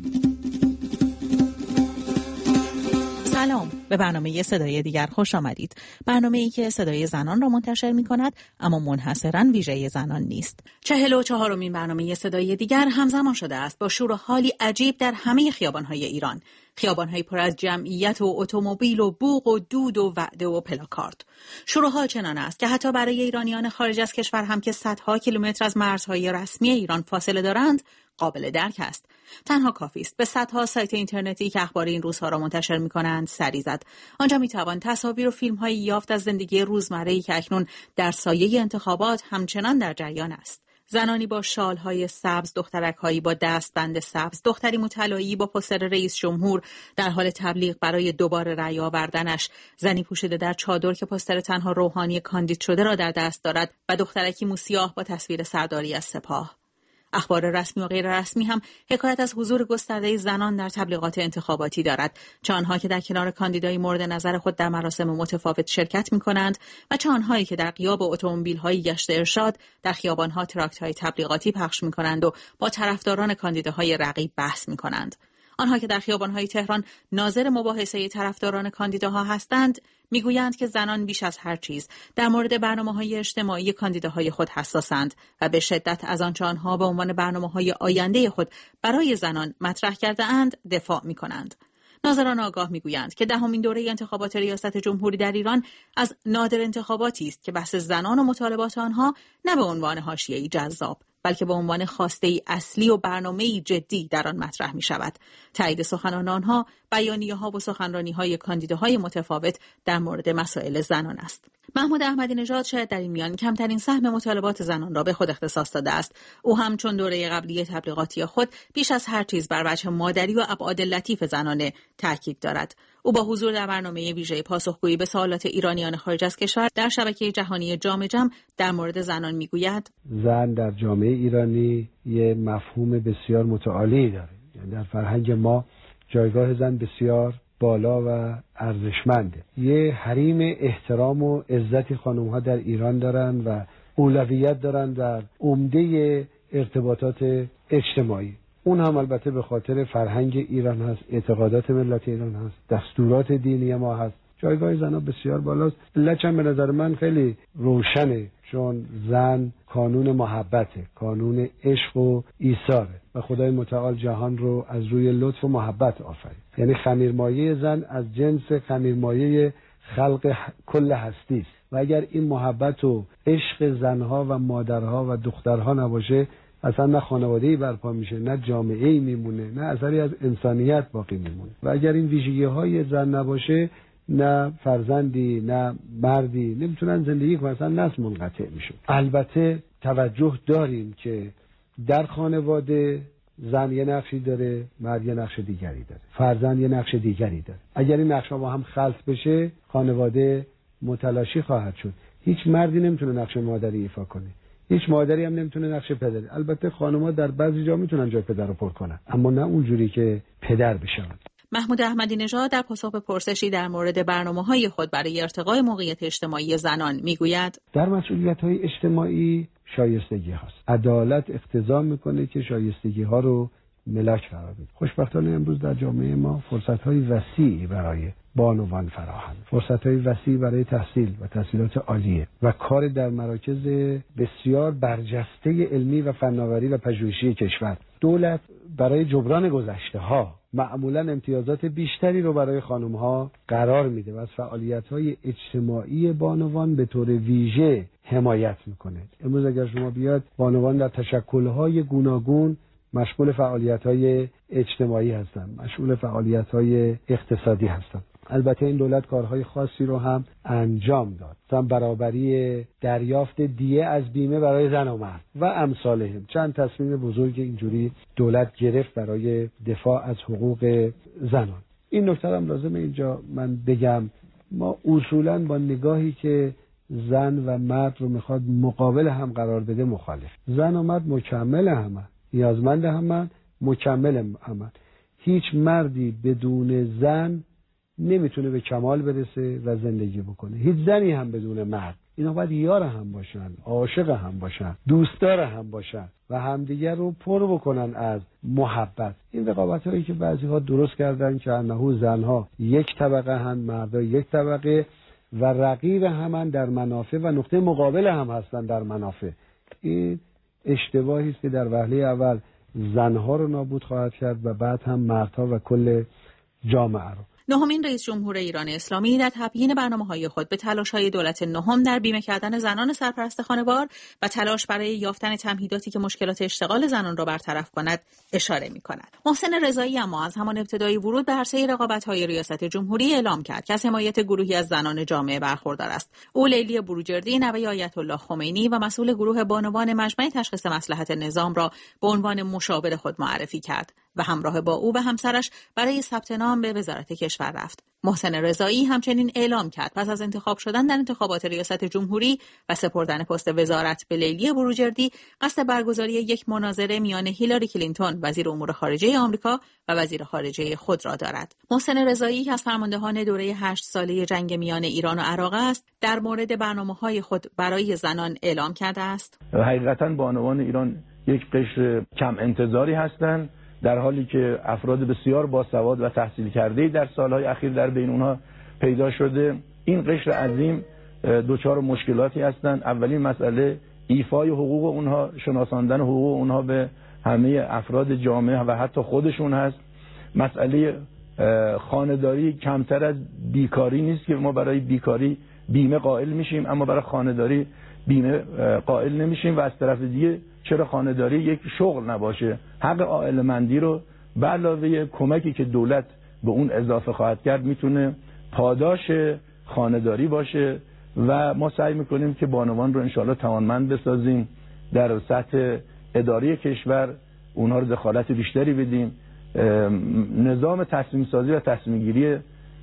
سلام، به برنامه صدای دیگر خوش آمدید. برنامه‌ای که صدای زنان را منتشر می‌کند اما منحصراً ویژه زنان نیست. 44مین برنامه صدای دیگر همزمان شده است با شور و حالی عجیب در همه خیابان‌های ایران. خیابان‌های پر از جمعیت و اتومبیل و بوق و دود و وعده و پلاکارد. شور و حال چنان است که حتی برای ایرانیان خارج از کشور هم که صدها کیلومتر از مرزهای رسمی ایران فاصله دارند قابل درک است. تنها کافی است به صدها سایت اینترنتی که اخبار این روزها را منتشر می‌کنند سری زد. آنجا می‌توان تصاویر و فیلم‌هایی یافت از زندگی روزمره‌ای که اکنون در سایه انتخابات همچنان در جریان است. زنانی با شال‌های سبز، دخترک‌هایی با دستبند سبز، دختری مطلایی با پوستر رئیس جمهور در حال تبلیغ برای دوباره رأی آوردنش، زنی پوشیده در چادر که پوستر تنها روحانی کاندید شده را در دست دارد و دخترکی موسیاه با تصویر سرداری از سپاه. اخبار رسمی و غیر رسمی هم حکایت از حضور گسترده زنان در تبلیغات انتخاباتی دارد، چه آنها که در کنار کاندیدای مورد نظر خود در مراسم متفاوت شرکت می‌کنند و چه آنهایی که در غیاب اتومبیل‌های گشت ارشاد در خیابان‌ها تراکت‌های تبلیغاتی پخش می‌کنند و با طرفداران کاندیداهای رقیب بحث می‌کنند. آنها که در خیابان‌های تهران ناظر مباحثه طرفداران کاندیداها هستند، میگویند که زنان بیش از هر چیز در مورد برنامه‌های اجتماعی کاندیداهای خود حساسند و به شدت از آنچه آنها به عنوان برنامه‌های آینده خود برای زنان مطرح کرده‌اند دفاع می‌کنند. ناظران آگاه میگویند که دهمین دوره انتخابات ریاست جمهوری در ایران از نادر انتخاباتی است که بحث زنان و مطالبات آنها نه به عنوان حاشیه‌ای جذاب بلکه به عنوان خواسته‌ای اصلی و برنامه‌ای جدی در آن مطرح می‌شود. تایید سخنان آنها بیانیه‌ها و سخنرانی‌های کاندیداهای متفاوت در مورد مسائل زنان است. محمود احمدی نژاد شاید در این میان کمترین سهم مطالبات زنان را به خود اختصاص داده است. او هم چون دوره قبلی تبلیغاتی خود بیش از هر چیز بر وجه مادری و ابعاد لطیف زنانه تاکید دارد. او با حضور در برنامه ویژه پاسخگویی به سوالات ایرانیان خارج از کشور در شبکه جهانی جام جم در مورد زنان میگوید: زن در جامعه ایرانی یه مفهوم بسیار متعالی داره. یعنی در فرهنگ ما جایگاه زن بسیار بالا و ارزشمنده. یه حریم احترام و عزتی خانم‌ها در ایران دارن و اولویت دارن در عمده ارتباطات اجتماعی. اون هم البته به خاطر فرهنگ ایران هست، اعتقادات ملت ایران هست، دستورات دینی ما هست. جایگاه زن‌ها بسیار بالاست. علتش به نظر من خیلی روشنه، چون زن کانون محبته، کانون عشق و ایثاره و خدای متعال جهان رو از روی لطف و محبت آفرید. یعنی خمیرمایه زن از جنس خمیرمایه خلق کل هستی است و اگر این محبت و عشق زنها و مادرها و دخترها نباشه، اصلا نه خانواده‌ای برپا میشه، نه جامعه‌ای میمونه، نه اثری از انسانیت باقی میمونه. و اگر این ویژگی‌های زن نباشه، نه فرزندی نه مردی نمیتونن زندگی کنن، اصلا نسل منقطع میشه. البته توجه داریم که در خانواده زن یه نقشی داره، مرد یه نقش دیگری داره، فرزند یه نقش دیگری داره. اگر این نقش‌ها با هم خلط بشه، خانواده متلاشی خواهد شد. هیچ مردی نمیتونه نقش مادری ایفا کنه، هیچ مادری هم نمیتونه نقش پدری. البته خانم‌ها در بعضی جا میتونن جای پدر رو پر کنن، اما نه اونجوری که پدر بشن. محمود احمدی نژاد در پاسخ به پرسشی در مورد برنامه‌های خود برای ارتقای موقعیت اجتماعی زنان میگوید: در مسئولیت‌های اجتماعی شایستگی هست. عدالت اقتضا میکنه که شایستگی ها رو ملاک قرار بده. خوشبختانه امروز در جامعه ما فرصت‌های وسیعی برای بانوان فراهم، فرصت‌های وسیعی برای تحصیل و تحصیلات عالیه و کار در مراکز بسیار برجسته علمی و فناوری و پژوهشی کشور. دولت برای جبران گذشته‌ها معمولاً امتیازات بیشتری رو برای خانم‌ها قرار میده و از فعالیت‌های اجتماعی بانوان به طور ویژه حمایت میکنه. امروز اگر شما بیاد، بانوان در تشکل‌های گوناگون مشغول فعالیت‌های اجتماعی هستند، مشغول فعالیت‌های اقتصادی هستند. البته این دولت کارهای خاصی رو هم انجام داد، مثلا برابری دریافت دیه از بیمه برای زن و مرد و امثالهم. چند تصمیم بزرگ اینجوری دولت گرفت برای دفاع از حقوق زنان. این نکته هم لازمه اینجا من بگم، ما اصولاً با نگاهی که زن و مرد رو میخواد مقابل هم قرار بده مخالف. زن و مرد مکمل همن، نیازمند همن، مکمل همن. هیچ مردی بدون زن نمیتونه به کمال برسه و زندگی بکنه. هیچ زنی هم بدون مرد. اینا باید یار هم باشن، عاشق هم باشن، دوستدار هم باشن و همدیگر رو پر بکنن از محبت. این رقابت‌هایی که بعضی‌ها درست کردن که انه زنها یک طبقه هن، مردا یک طبقه و رقیب همن در منافع و نقطه مقابل هم هستن در منافع، این اشتباهی است که در وهله اول زنها رو نابود خواهد کرد و بعد هم مردها و کل جامعه رو. نهمین رئیس جمهور ایران اسلامی در تبیین برنامه‌های خود به تلاش‌های دولت نهم در بیمه کردن زنان سرپرست خانوار و تلاش برای یافتن تمهیداتی که مشکلات اشتغال زنان را برطرف کند اشاره می‌کند. محسن رضایی اما از همان ابتدای ورود به عرصه رقابت‌های ریاست جمهوری اعلام کرد که از حمایت گروهی از زنان جامعه برخوردار است. او لیلی بروجردی نوه آیت الله خمینی و مسئول گروه بانوان مجمع تشخیص مصلحت نظام را به عنوان مشاور خود معرفی کرد و همراه با او و همسرش برای ثبت نام به وزارت کشور رفت. محسن رضایی همچنین اعلام کرد پس از انتخاب شدن در انتخابات ریاست جمهوری و سپردن پست وزارت به لیلی بروجردی، قصد برگزاری یک مناظره میان هیلاری کلینتون وزیر امور خارجه آمریکا و وزیر خارجه خود را دارد. محسن رضایی که از فرماندهان دوره 8 ساله جنگ میان ایران و عراق است، در مورد برنامه‌های خود برای زنان اعلام کرده است: حقیقتاً بانوان ایران یک قشر کم انتظاری هستند در حالی که افراد بسیار باسواد و تحصیل کرده در سالهای اخیر در بین اونها پیدا شده. این قشر عظیم دچار مشکلاتی هستند. اولین مسئله ایفای حقوق اونها، شناساندن حقوق اونها به همه افراد جامعه و حتی خودشون هست. مسئله خانه‌داری کمتر از بیکاری نیست که ما برای بیکاری بیمه قائل میشیم اما برای خانه‌داری بیمه قائل نمیشیم و از طرف دیگه چرا خانه‌داری یک شغل نباشه؟ حق عائله‌مندی رو به علاوه کمکی که دولت به اون اضافه خواهد کرد میتونه پاداش خانه‌داری باشه و ما سعی میکنیم که بانوان رو انشاءالله توانمند بسازیم، در سطح اداری کشور اونها رو دخالت بیشتری بدیم، نظام تصمیم سازی و تصمیم گیری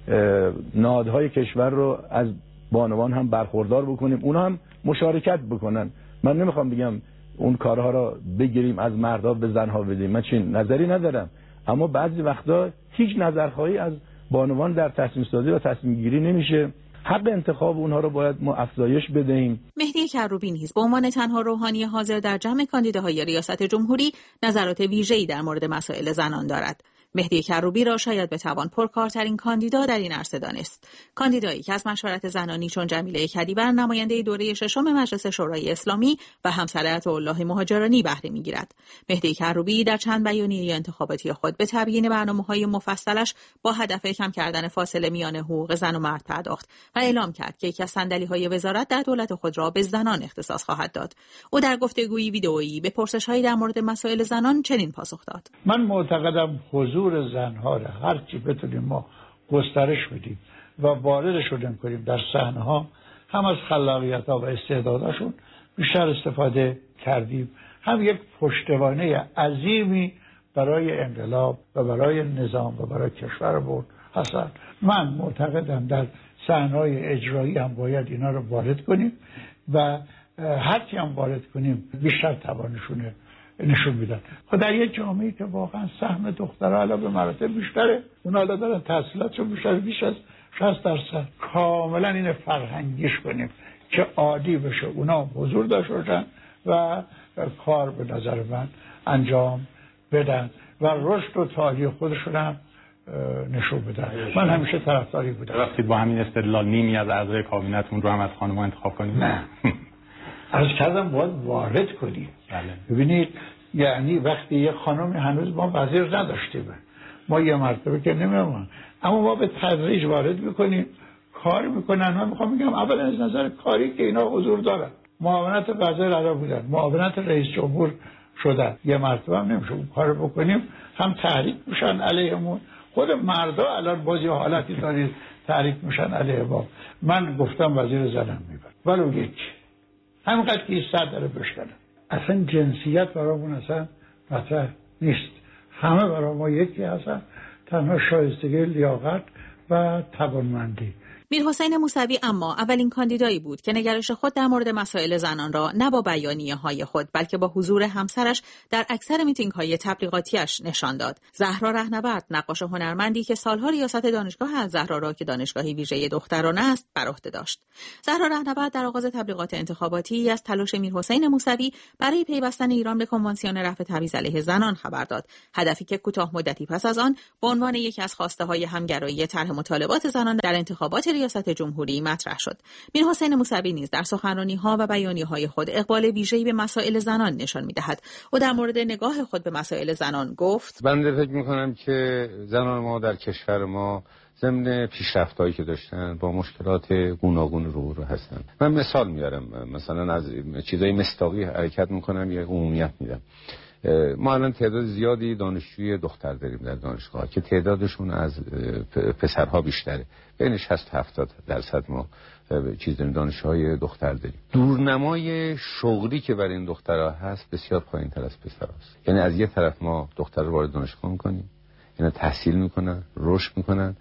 نهادهای کشور رو از بانوان هم برخوردار بکنیم، اونها هم مشارکت بکنن. من نمیخوام بگم اون کارها رو بگیریم از مردها به زنها بدیم، من چین نظری ندارم، اما بعضی وقتا هیچ نظرخواهی از بانوان در تصمیم سازی و تصمیم گیری نمیشه. حق انتخاب اونها رو باید ما افزایش بدهیم. مهدی کروبی نیز به عنوان تنها روحانی حاضر در جمع کاندیداهای ریاست جمهوری نظرات ویژه‌ای در مورد مسائل زنان دارد. مهدی کروبی را شاید بتوان پرکارترین کاندیدا در این عرصه دانست. کاندیدایی که از مشورت زنانی چون جمیله کدیور نماینده دوره ششم مجلس شورای اسلامی و همسر عطاالله مهاجرانی بهره می‌گیرد. مهدی کروبی در چند بیانیه انتخاباتی خود به تبیین برنامه‌های مفصلش با هدف کم کردن فاصله میان حقوق زن و مرد پرداخت و اعلام کرد که یکی از صندلی‌های وزارت در دولت خود را به زنان اختصاص خواهد داد. او در گفتگویی ویدئویی به پرسش‌هایی در مورد مسائل زنان چنین پاسخ داد: من معتقدم حضور زنها را هرچی بتونیم ما گسترش بدیم و واردشون کنیم در صحنه‌ها، هم از خلاقیت‌ها و استعداداشون بیشتر استفاده کردیم، هم یک پشتوانه عظیمی برای انقلاب و برای نظام و برای کشورمون هستند. من معتقدم در صحنه‌های اجرایی هم باید اینا رو وارد کنیم و هرچی هم وارد کنیم بیشتر توانشونه نشون میدن. خب در یک جامعه‌ای که واقعا سهم دخترها الان به مراتب بیشتره، اونا الان دارن تحصیلاتشون بیش از 60%، کاملا این فرهنگیش کنیم که عادی بشه اونا حضور داشته باشن و کار به نظر من انجام بدن و رشد و تعالی خودشون هم نشون بدن. من همیشه طرفداری بودم. وقتی با همین استدلال نیمی از اعضای کابینتمون رو هم از خانم‌ها انتخاب کنید؟ نه. عرض کردم باید وارد کنیم. بله. ببینید یعنی وقتی یه خانمی هنوز ما وزیر نداشتیم، ما یه مرتبه که نمی‌مون، اما ما به تدریج وارد میکنیم، کار میکنن. من میخوام بگم اولا از نظر کاری که اینا حضور دارن، معاونت وزیر اعلی بودن، معاونت رئیس جمهور شدن، یه مرتبه هم نمیشه اون کار بکنیم، هم تحریک میشن علیهمون. خود مردا الان باز یه حالتی دارید تحریک میشن علیه ما. من گفتم وزیر زنم میبرم ولو یک، همینقدر که ایستاد داره بشکنم. اصلا جنسیت برامون اصلا مطرح نیست، همه برای ما یکی هستن، تنها شایستگی لیاقت و توانمندی. میرحسین موسوی اما اولین کاندیدایی بود که نگرش خود در مورد مسائل زنان را نه با بیانیه‌های خود بلکه با حضور همسرش در اکثر میتینگ‌های تبلیغاتیش نشان داد. زهرا رهنورد، نقاش هنرمندی که سالها ریاست دانشگاه الزهرا را که دانشگاهی ویژه دخترانه است بر عهده داشت. زهرا رهنورد در آغاز تبلیغات انتخاباتی از تلاش میرحسین موسوی برای پیوستن ایران به کنوانسیون رفع تبعیض علیه زنان خبر داد، هدفی که کوتاه مدتی پس از آن به عنوان یکی از خواسته‌های همگرایی طرح مطالبات زنان در انتخابات ریاست جمهوری مطرح شد. میرحسین موسوی نیز در سخنرانی‌ها و بیانیه‌های خود اقبال ویژه‌ای به مسائل زنان نشان می‌دهد. او در مورد نگاه خود به مسائل زنان گفت: بنده فکر می‌کنم که زنان ما در کشور ما ضمن پیشرفت‌هایی که داشتن با مشکلات گوناگون روبرو هستند. من مثال میارم، مثلا از چیزای مصداقی حرکت می‌کنم یا عمومیت میدم. ما الان تعداد زیادی دانشجوی دختر داریم در دانشگاه که تعدادشون از پسرها بیشتره، بین 60-70% ما دانشجوهای دختر داریم. دورنمای شغلی که برای این دخترها هست بسیار پایین‌تر از پسرهاست. یعنی از یه طرف ما دختر رو وارد دانشگاه می‌کنیم، اینا تحصیل می‌کنن، رشد می‌کنن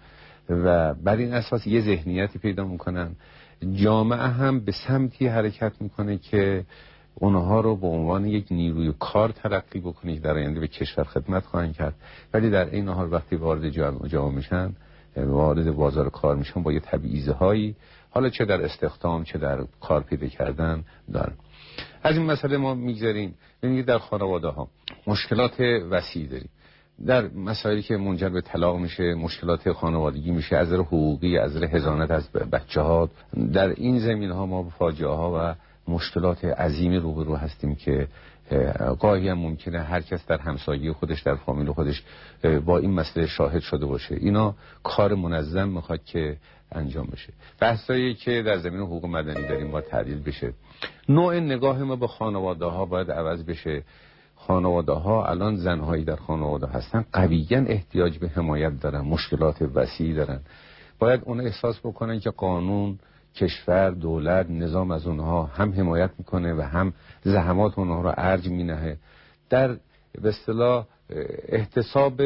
و بر این اساس یه ذهنیتی پیدا می‌کنن. جامعه هم به سمتی حرکت می‌کنه که اونها رو به عنوان یک نیروی کار تلقی بکنه که در آینده به کشور خدمت خواهند کرد، ولی در این حال وقتی وارد جامعه میشن، وارد بازار کار میشن، با یه تبعیض‌هایی حالا چه در استخدام چه در کار پیدا کردن دارن. از این مسئله ما میگذاریم. ببینید در خانواده ها مشکلات وسیعی داریم. در مسائلی که منجر به طلاق میشه، مشکلات خانوادگی میشه، از نظر حقوقی، از نظر حضانت از بچه‌ها، در این زمینه‌ها ما با فاجعه‌ها و مشکلات عظیمی روبرو هستیم که گاهی هم ممکنه هر کس در همسایگی خودش، در فامیل خودش با این مسئله شاهد شده باشه. اینا کار منظم میخواد که انجام بشه. بحثایی که در زمین حقوق مدنی داریم باید تعدیل بشه. نوع نگاه ما به خانواده ها باید عوض بشه. خانواده ها الان زنهایی در خانواده هستن قویاً احتیاج به حمایت دارن، مشکلات وسیعی دارن. باید اون احساس بکنن که قانون، کشور، دولت، نظام از اونها هم حمایت میکنه و هم زحمات اونها رو ارج مینهه. در به اصطلاح احتساب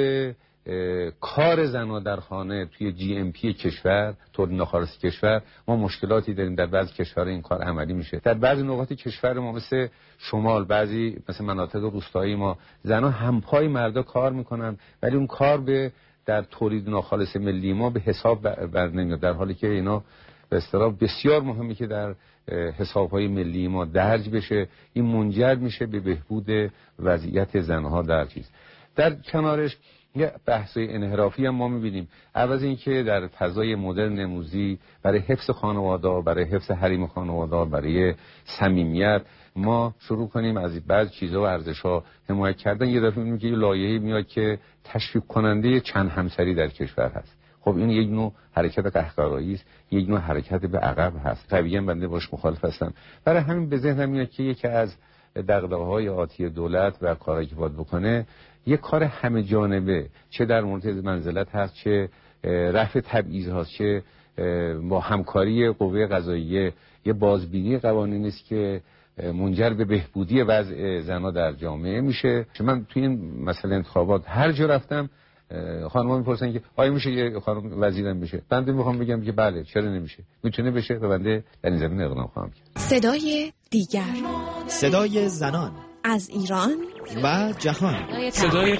کار زنها در خانه توی GMP کشور، تولید ناخالص کشور، ما مشکلاتی داریم. در بعضی کشورها این کار عملی میشه. در بعضی نقاط کشور ما مثل شمال، بعضی مثل مناطق روستایی ما، زنها همپای مردا کار میکنن ولی اون کار به در تولید ناخالص ملی ما به حساب بر نمیاد، در حالی که اینا به اصطلاح بسیار مهمه که در حساب‌های ملی ما درج بشه. این منجر میشه به بهبود وضعیت زنها در چیز. در کنارش یه بحث‌های انحرافی هم ما می‌بینیم. عوض اینکه در فضای مدرن امروزی برای حفظ خانواده، برای حفظ حریم خانواده، برای صمیمیت ما شروع کنیم از بعض چیزها و ارزش‌ها حمایت کردن، یه دفعه می‌بینیم که یه لایحه‌ای میاد که تشویق کننده چند همسری در کشور هست. خب این یک نوع حرکت قهقرایی است، یک نوع حرکت به عقب هست. طبیعاً بنده باش مخالف هستم. برای همین به ذهنم میاد که یکی از دغدغه‌های آتی دولت و کاری که باید بکنه یک کار همه جانبه، چه در مورد منزلت هست، چه رفع تبعیض هست، چه با همکاری قوه قضاییه یه بازبینی قوانینی است که منجر به بهبودی وضع زنها در جامعه میشه. من توی این مسئله انتخابات هر جا رفتم خانم‌ها میپرسن که آیا میشه یه خانم وزیرم بشه؟ بنده میخوام بگم که بله، چرا نمیشه؟ میتونه بشه و بنده در این زمینه اقدام خواهم کرد. صدای دیگر، صدای زنان از ایران و جهان. صدای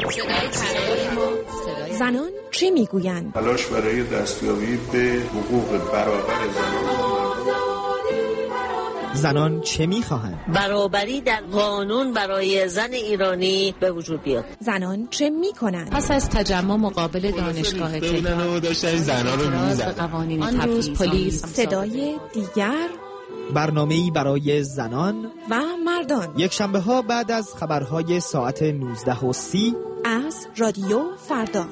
زنان چه میگویند؟ تلاش برای دستیابی به حقوق برابر زنان چه میخواهند؟ برابری در قانون برای زن ایرانی به وجود بیاد. زنان چه میکنند؟ پس از تجمع مقابل دانشگاه تهران داشتن زنان رو میزدن. آن روز پلیس. صدای دیگر، برنامه‌ای برای زنان و مردان، یک شنبه ها بعد از خبرهای ساعت 19:30 از رادیو فردا.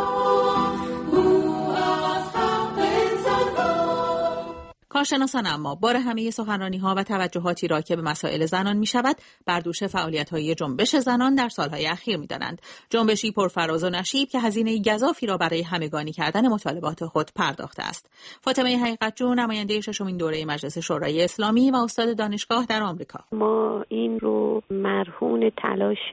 کارشناسان اما بار همه سخنرانی‌ها و توجهاتی را که به مسائل زنان می‌شود بر دوش فعالیت‌های جنبش زنان در سال‌های اخیر می‌دانند. جنبشی پرفراز و نشیب که هزینه گزافی را برای همگانی کردن مطالبات خود پرداخته است. فاطمه حقیقت‌جو، نماینده ششمین دوره مجلس شورای اسلامی و استاد دانشگاه در آمریکا: ما این رو مرهون تلاش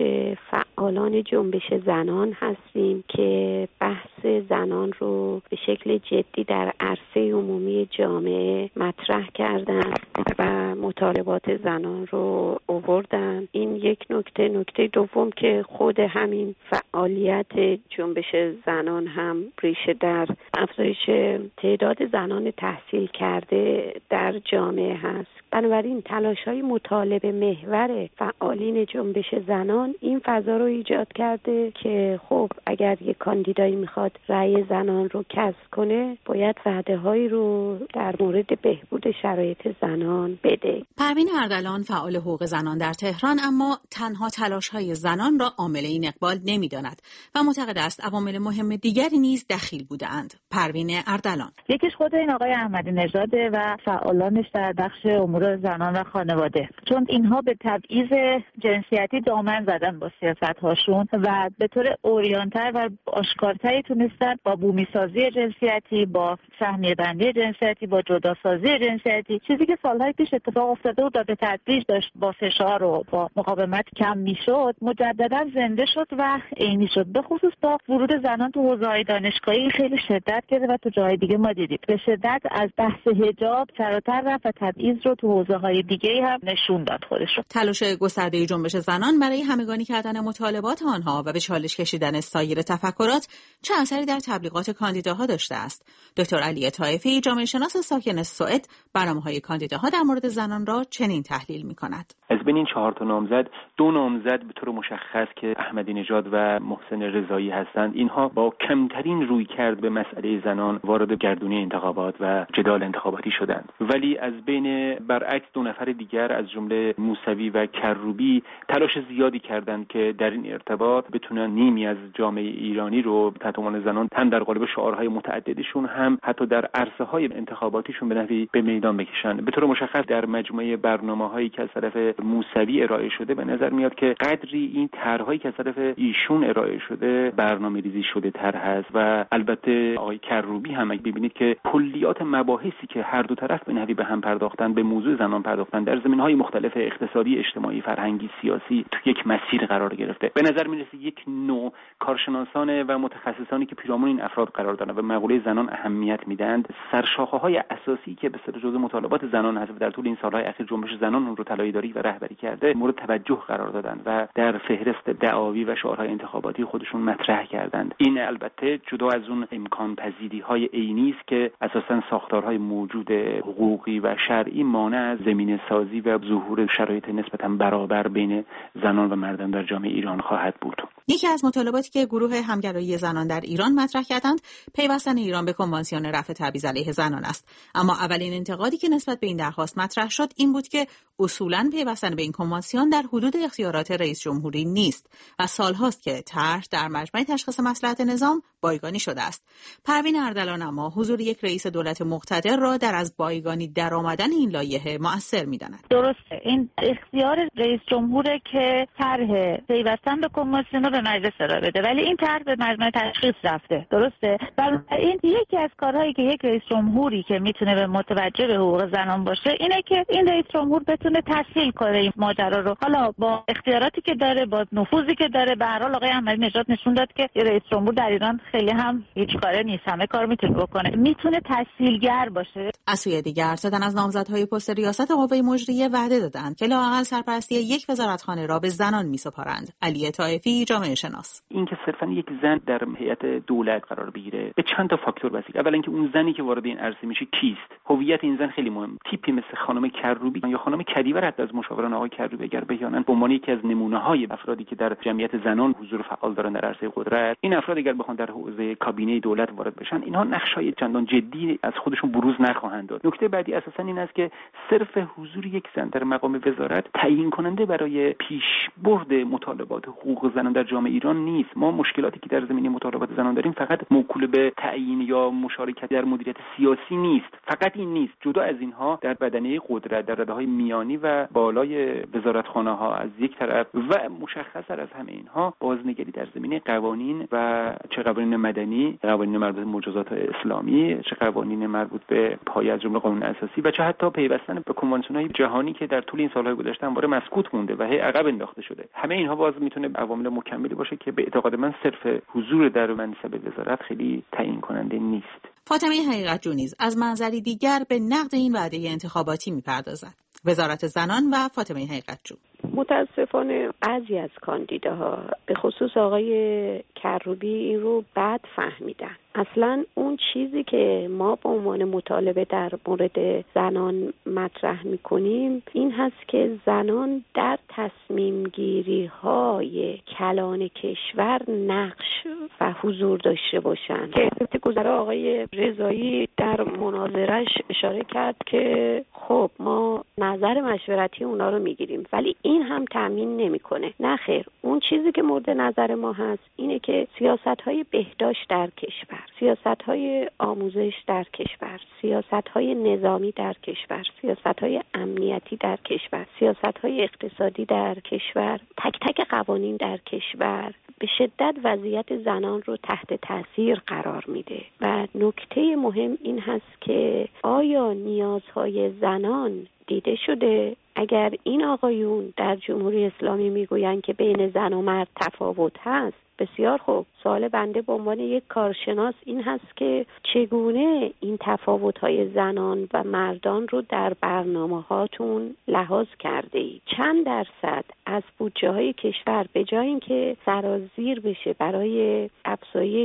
فعالان جنبش زنان هستیم که بحث زنان رو به شکل جدی در عرصه عمومی جامعه مطرح کردن و مطالبات زنان رو آوردن. این یک نکته. نکته دوم که خود همین فعالیت جنبش زنان هم ریشه در افزایش تعداد زنان تحصیل کرده در جامعه هست. بنابراین تلاش‌های مطالبه محور فعالین جنبش زنان این فضا رو ایجاد کرده که خب اگر یک کاندیدایی میخواد رأی زنان رو کسب کنه باید وعده‌هایی رو در مورد بهبود شرایط زنان بده. پروین اردلان، فعال حقوق زنان در تهران، اما تنها تلاش‌های زنان را عامل این اقبال نمی‌داند و معتقد است عوامل مهم دیگری نیز دخیل بودند. پروین اردلان: یکیش خود این آقای احمدی نژاد و فعالانش در بخش امور زنان و خانواده، چون اینها به تبعیض جنسیتی دامن زدن با سیاست‌هاشون و به طور عریان‌تر و آشکارتری تونستن با بومی‌سازی جنسیتی، با سهمیه بندی جنسیتی، با جداسازی جنسیتی، چیزی که سالهای پیش اتفاق افتاده بود و به تدریج داشت با فشار و با مقاومت کم میشد، مجددا زنده شد و عینی شد. به خصوص با ورود زنان تو حوزه‌های دانشگاهی خیلی شدت گرفت و تو جای دیگه ما دیدیم به شدت از بحث حجاب فراتر رفت و تبعیض رو تو حوزه‌های دیگه هم نشون داد خودش رو. تلاش گسترده جنبش زنان برای همگانی کردن مطالبات آنها و به چالش کشیدن سایر تفکرات چه اثری در تبلیغات کاندیداها داشته است؟ دکتر علی طایفی، جامعه شناس ساکن سوئد، برنامه‌های کاندیداها در مورد زنان را چنین تحلیل می‌کند. از بین این 4 تا نامزد 2 نامزد به طور مشخص که احمدی نژاد و محسن رضایی هستند، اینها با کمترین رویکرد به مسئله زنان وارد گردونه انتخابات و جدال انتخاباتی شدند. ولی از بین برعکس 2 نفر دیگر از جمله موسوی و کروبی تلاش زیادی کردند که در این ارتباط بتونن نیمی از جامعه ایرانی رو تحت عنوان زنان هم در قالب شعارهای متعددشون هم حتی در عرصه‌های انتخاباتیشون به نحوی به میدان بکشن. به طور مشخص در مجموعه برنامه‌هایی که از طرف موسوی ارائه شده به نظر میاد که قدری این طرح‌هایی که از طرف ایشون ارائه شده برنامه‌ریزی شده تر هست و البته آقای کروبی هم اگه ببینید که کلیات مباحثی که هر دو طرف به نحوی به هم پرداختن، به موضوع زنان پرداختن، در زمینه‌های مختلف اقتصادی، اجتماعی، فرهنگی، سیاسی تو یک مسیر قرار گرفته. به نظر میرسه یک نوع کارشناسان و متخصصانی که پیرامون این افراد قرار دارن و مقوله زنان اهمیت میدند، سرشاخه‌های اساسی که به صورت جزء مطالبات زنان هست و در طول این سال‌های اخیر جنبش زنان اون رو طلایه‌داری و رهبری کرده مورد توجه قرار دادن و در فهرست دعاوی و شعارهای انتخاباتی خودشون مطرح کردند. این البته جدا از اون امکان پذیری‌های عینی است که اساساً ساختارهای موجود حقوقی و شرعی مانع از زمینه سازی و ظهور شرایط نسبتاً برابر بین زنان و مردان در جامعه ایران خواهد بود. یکی از مطالباتی که گروه همگرایی زنان در ایران مطرح کردند پیوستن ایران به کنوانسیون رفع تبعیض علیه زنان است. اما اولین انتقادی که نسبت به این درخواست مطرح شد این بود که اصولاً پیوستن به این کنوانسیون در حدود اختیارات رئیس جمهوری نیست و سالهاست که طرح در مجمع تشخیص مصلحت نظام بایگانی شده است. پروین اردلان اما حضور یک رئیس دولت مقتدر را در از بایگانی درآمدن این لایحه مؤثر می‌داند. درسته، این اختیار رئیس جمهوره که طرح پیوستن به کنوانسیون رو به مجلس ارائه بده، ولی این طرح به مجمع تشخیص رفته. درسته؟ این یکی از کارهایی که یک رئیس جمهوری که میتونه به متوجه به حقوق زنان باشه اینه که این رئیس جمهور بتونه تسهیل کنه این ماجرا رو. حالا با اختیاراتی که داره، با نفوذی که داره، به هر حال آقای احمدی نژاد نشون داد که رئیس جمهور در ایران خیلی هم هیچ کاره نیست، همه کار میتونه بکنه، میتونه تسهیلگر باشه. از سوی دیگر زدن از نامزدهای پست ریاست قوه مجریه وعده دادند که لااقل سرپرستی یک وزارتخانه را به زنان میسپارند. علی طائفی، جامعه شناس: اینکه صرفا یک زن در هیئت دولت قرار بگیره به چند تا فاکتور واسه. اولا اینکه اون زنی که وارد این عرصه میشه کیست، هویت این زن خیلی مهم. تیپی مثل خانم کروبی یا خانم کدیور حتی از مشاوران آقای کروبی اگر بهیانن به عنوان یکی از نمونه‌های افرادی که در جمعیت زنان حضور فعال دارن در عرصه قدرت، این افراد اگر بخوان در حوزه کابینه دولت وارد بشن اینها نقشای چندان جدی از خودشون بروز نخواهند داد. نکته بعدی اساسا این است که صرف حضور یک زن در مقام وزارت تعیین کننده برای پیشبرد مطالبات حقوق زنان در جامعه ایران نیست. ما مشکلاتی که در زمینه مطالبات زنان داریم فقط موکول به تعیین یا مشارکت در مدیریت سیاسی نیست، فقط این نیست. جدا از اینها در بدنه قدرت، در رده‌های میانی و بالای وزارتخانه‌ها از یک طرف و مشخص‌تر از همه اینها بازنگری در زمینه قوانین و چه قوانین مدنی، قوانین مربوط به مجازات اسلامی، چه قوانین مربوط به پایه از جمله قانون اساسی و چه حتی پیوستن به کنوانسیون‌های جهانی که در طول این سال‌های گذشته همواره مسکوت مونده و هی عقب انداخته شده. همه اینها باز میتونه عوامل مکملی باشه که به اعتقاد من صرف حضور در منصب وزارت خیلی تعیین کننده نیست. فاطمه حقیقت‌جو نیز از منظری دیگر به نقد این وعده انتخاباتی می‌پردازد. وزارت زنان و فاطمه حقیقت‌جو: متاسفانه بعضی از کاندیداها به خصوص آقای کروبی این رو بد فهمیدن. اصلا اون چیزی که ما به عنوان مطالبه در مورد زنان مطرح میکنیم این هست که زنان در تصمیم گیری های کلان کشور نقش و حضور داشته باشند. که گذرا آقای رضایی در مناظرش اشاره کرد که خب ما نظر مشورتی اونا رو میگیریم ولی این هم تامین نمیکنه. نه خیر، اون چیزی که مورد نظر ما هست اینه که سیاست‌های بهداشت در کشور، سیاست‌های آموزش در کشور، سیاست‌های نظامی در کشور، سیاست‌های امنیتی در کشور، سیاست‌های اقتصادی در کشور، تک تک قوانین در کشور به شدت وضعیت زنان رو تحت تاثیر قرار میده و نکته مهم این هست که آیا نیازهای زنان دیده شده؟ اگر این آقایون در جمهوری اسلامی میگویند که بین زن و مرد تفاوت هست، بسیار خوب. سوال بنده به عنوان یک کارشناس این هست که چگونه این تفاوت‌های زنان و مردان رو در برنامه‌هاتون لحاظ کرده اید؟ چند درصد از بودجه‌های کشور به جای اینکه سرازیر بشه برای افزایش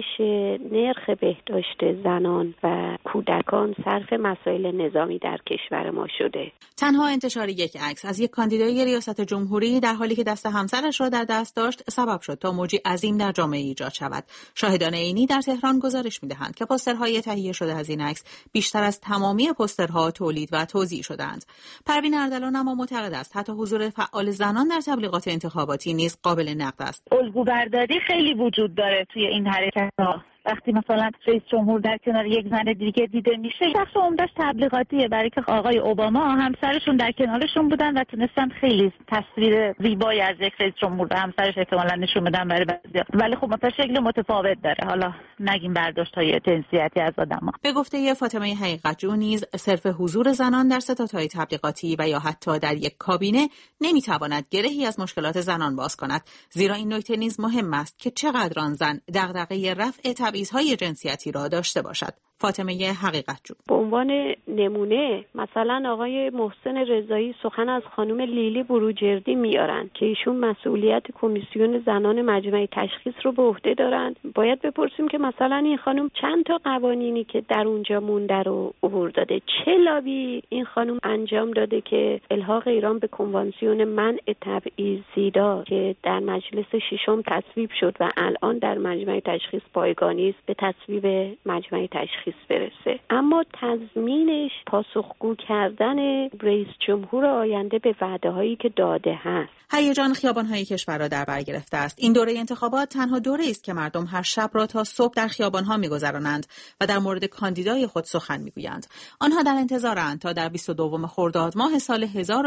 نرخ بهداشت زنان و کودکان صرف مسائل نظامی در کشور ما شده؟ تنها انتشار یک عکس از یک کاندیدای ریاست جمهوری در حالی که دست همسرش را در دست داشت سبب شد تا موجی عظیم در جامعه ایجاد شود. شاهدان عینی در تهران گزارش می‌دهند که پوسترهای تهیه شده از این عکس بیشتر از تمامی پوسترها تولید و توزیع شده‌اند. پروین اردلان اما معتقد است حتی حضور فعال زنان در تبلیغات انتخاباتی نیز قابل نقد است. الگوبرداری خیلی وجود داره توی این حرکت‌ها. وقتی مثلا رئیس جمهور در کنار یک زن دیگه دیده میشه، شخص عمده‌اش تبلیغاتیه، برای که آقای اوباما همسرشون در کنارشون بودن و تونستن خیلی تصویر زیبایی از یک رئیس جمهور و همسرش احتمالاً نشون بدن برای بعضیا. ولی خب مثلا شکل متفاوت داره، حالا نگیم برداشت‌های جنسیتی از آدم‌ها. به گفته فاطمه حقیقت‌جو نیز صرف حضور زنان در ستادهای تبلیغاتی و یا حتی در یک کابینه نمیتواند گرهی از مشکلات زنان باز کند، زیرا این نکته نیز مهم است که چقدر آن زن دغدغه رفع تبعیض‌های جنسیتی را داشته باشد. فاطمه حقیقت‌جو: به عنوان نمونه مثلا آقای محسن رضایی سخن از خانم لیلی بروجردی میارن که ایشون مسئولیت کمیسیون زنان مجمع تشخیص رو به عهده دارن. باید بپرسیم که مثلا این خانم چند تا قوانینی که در اونجا مونده رو عبور داده، چه لابی این خانم انجام داده که الحاق ایران به کنوانسیون منع تبعیض سیدا که در مجلس ششم تصویب شد و الان در مجمع تشخیص پایگانی است به تصویب مجمع تشخیص برسه. اما تضمینش پاسخگو کردن رئیس جمهور آینده به وعده‌هایی که داده هست. هیجان خیابان‌های کشور را در بر گرفته است. این دوره انتخابات تنها دوره است که مردم هر شب را تا صبح در خیابان‌ها می‌گذرانند و در مورد کاندیدای خود سخن می‌گویند. آنها در انتظارند تا در 22 خرداد ماه سال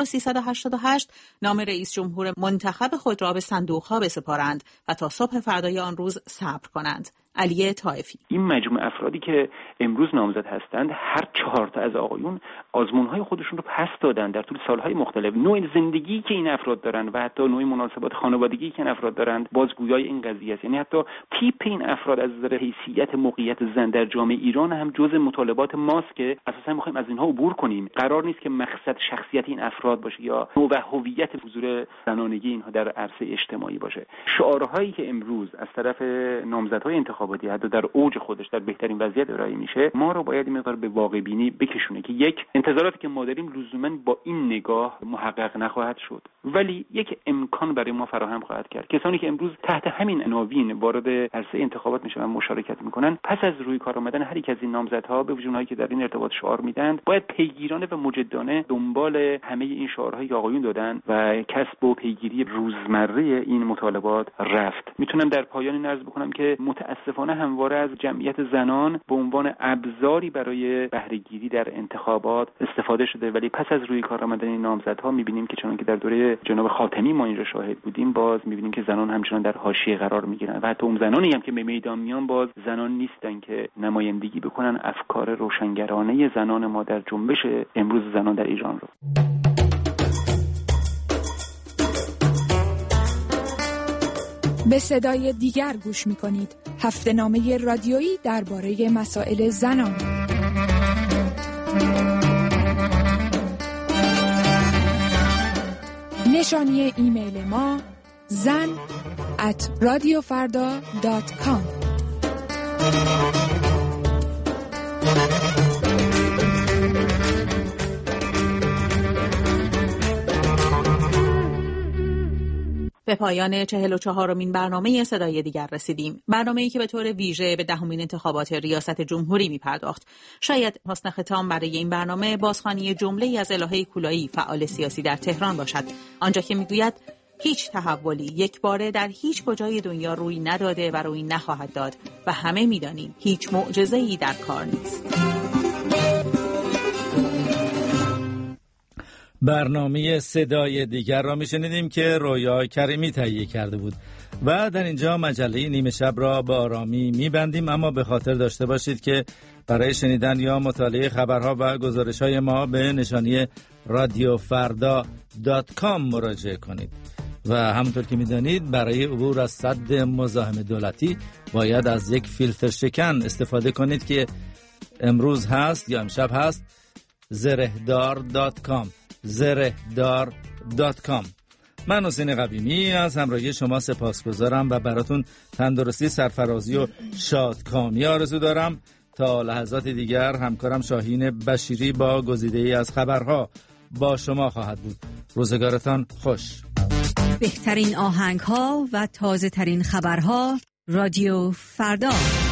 1388 نام رئیس جمهور منتخب خود را به صندوق‌ها بسپارند و تا صبح فردای آن روز صبر کنند. علی طائفی: این مجموعه افرادی که امروز نامزد هستند، هر 4 تا از آقایون آزمون‌های خودشون رو پس دادن در طول سال‌های مختلف. نوع زندگی که این افراد دارن و حتی نوع مناسبات خانوادگی که این افراد دارند بازگویای این قضیه است. یعنی حتی تیپ این افراد از نظر حیثیت موقعیت زن در جامعه ایران هم جزء مطالبات ماست که اساساً می‌خوایم از اینها عبور کنیم. قرار نیست که مقصد شخصیت این افراد باشه یا نوع و هویت حضور زنانگی اینها در عرصه اجتماعی باشه. شعارهایی که امروز از طرف نامزدهای انتخاباتی حتی در اوج خودش در بهترین وضعیت ارائه میشه، ما رو باید این مقدار به واقع بینی بکشونه که یک، انتظاراتی که ما داریم لزوما با این نگاه محقق نخواهد شد، ولی یک امکان برای ما فراهم خواهد کرد. کسانی که امروز تحت همین عناوین وارد عرصه انتخابات میشن و مشارکت میکنن، پس از روی کار آمدن هر یک از این نامزدها به وجونهایی که در این ارتباط شعار میدن، باید پیگیرانه و مجدانه دنبال همه این شعارهایی که آقایون دادن و کسب و پیگیری روزمره این مطالبات رفت. میتونم در پایان این عرض بکنم که متاسفانه همواره از جمعیت زنان به عنوان ابزاری برای بهره‌گیری در انتخابات استفاده شده، ولی پس از روی کار آمدن این نامزدها می‌بینیم که چون که در دوره جناب خاتمی ما اینجا شاهد بودیم، باز می‌بینیم که زنان همچنان در حاشیه قرار می‌گیرن و حتی اون زنانی هم که به میدان میان باز زنان نیستن که نمایندگی بکنن افکار روشنگرانه زنان ما در جنبش امروز زنان در ایران رو. به صدای دیگر گوش می‌کنید. هفته‌نامه رادیویی درباره مسائل زنان. نشانی ایمیل ما zan@radiofarda.com. به پایان 44مین برنامه صدای دیگر رسیدیم. برنامه‌ای که به طور ویژه به 10مین انتخابات ریاست جمهوری می‌پرداخت. شاید حسن ختام برای این برنامه بازخوانی جمله‌ای از الهه کولایی، فعال سیاسی در تهران باشد، آنجا که می‌گوید هیچ تحولی یک باره در هیچ کجای دنیا روی نداده و روی نخواهد داد و همه می‌دانیم هیچ معجزه‌ای در کار نیست. برنامه صدای دیگر را میشنیدیم که رویا کریمی تهیه کرده بود و در اینجا مجله نیمه شب را به آرامی میبندیم، اما به خاطر داشته باشید که برای شنیدن یا مطالعه خبرها و گزارش‌های ما به نشانی radiofrda.com مراجعه کنید. و همونطور که میدانید برای عبور از سد مزاحم دولتی باید از یک فیلتر شکن استفاده کنید که امروز هست یا امشب هست، زرهدار.com. زرهدار.com. من حسین قویمی از همراهی شما سپاسگزارم و براتون تندرستی، سرفرازی و شادکامی آرزو دارم. تا لحظات دیگر همکارم شاهین بشیری با گزیده‌ای از خبرها با شما خواهد بود. روزگارتان خوش. بهترین آهنگ‌ها و تازه‌ترین خبرها رادیو فردا.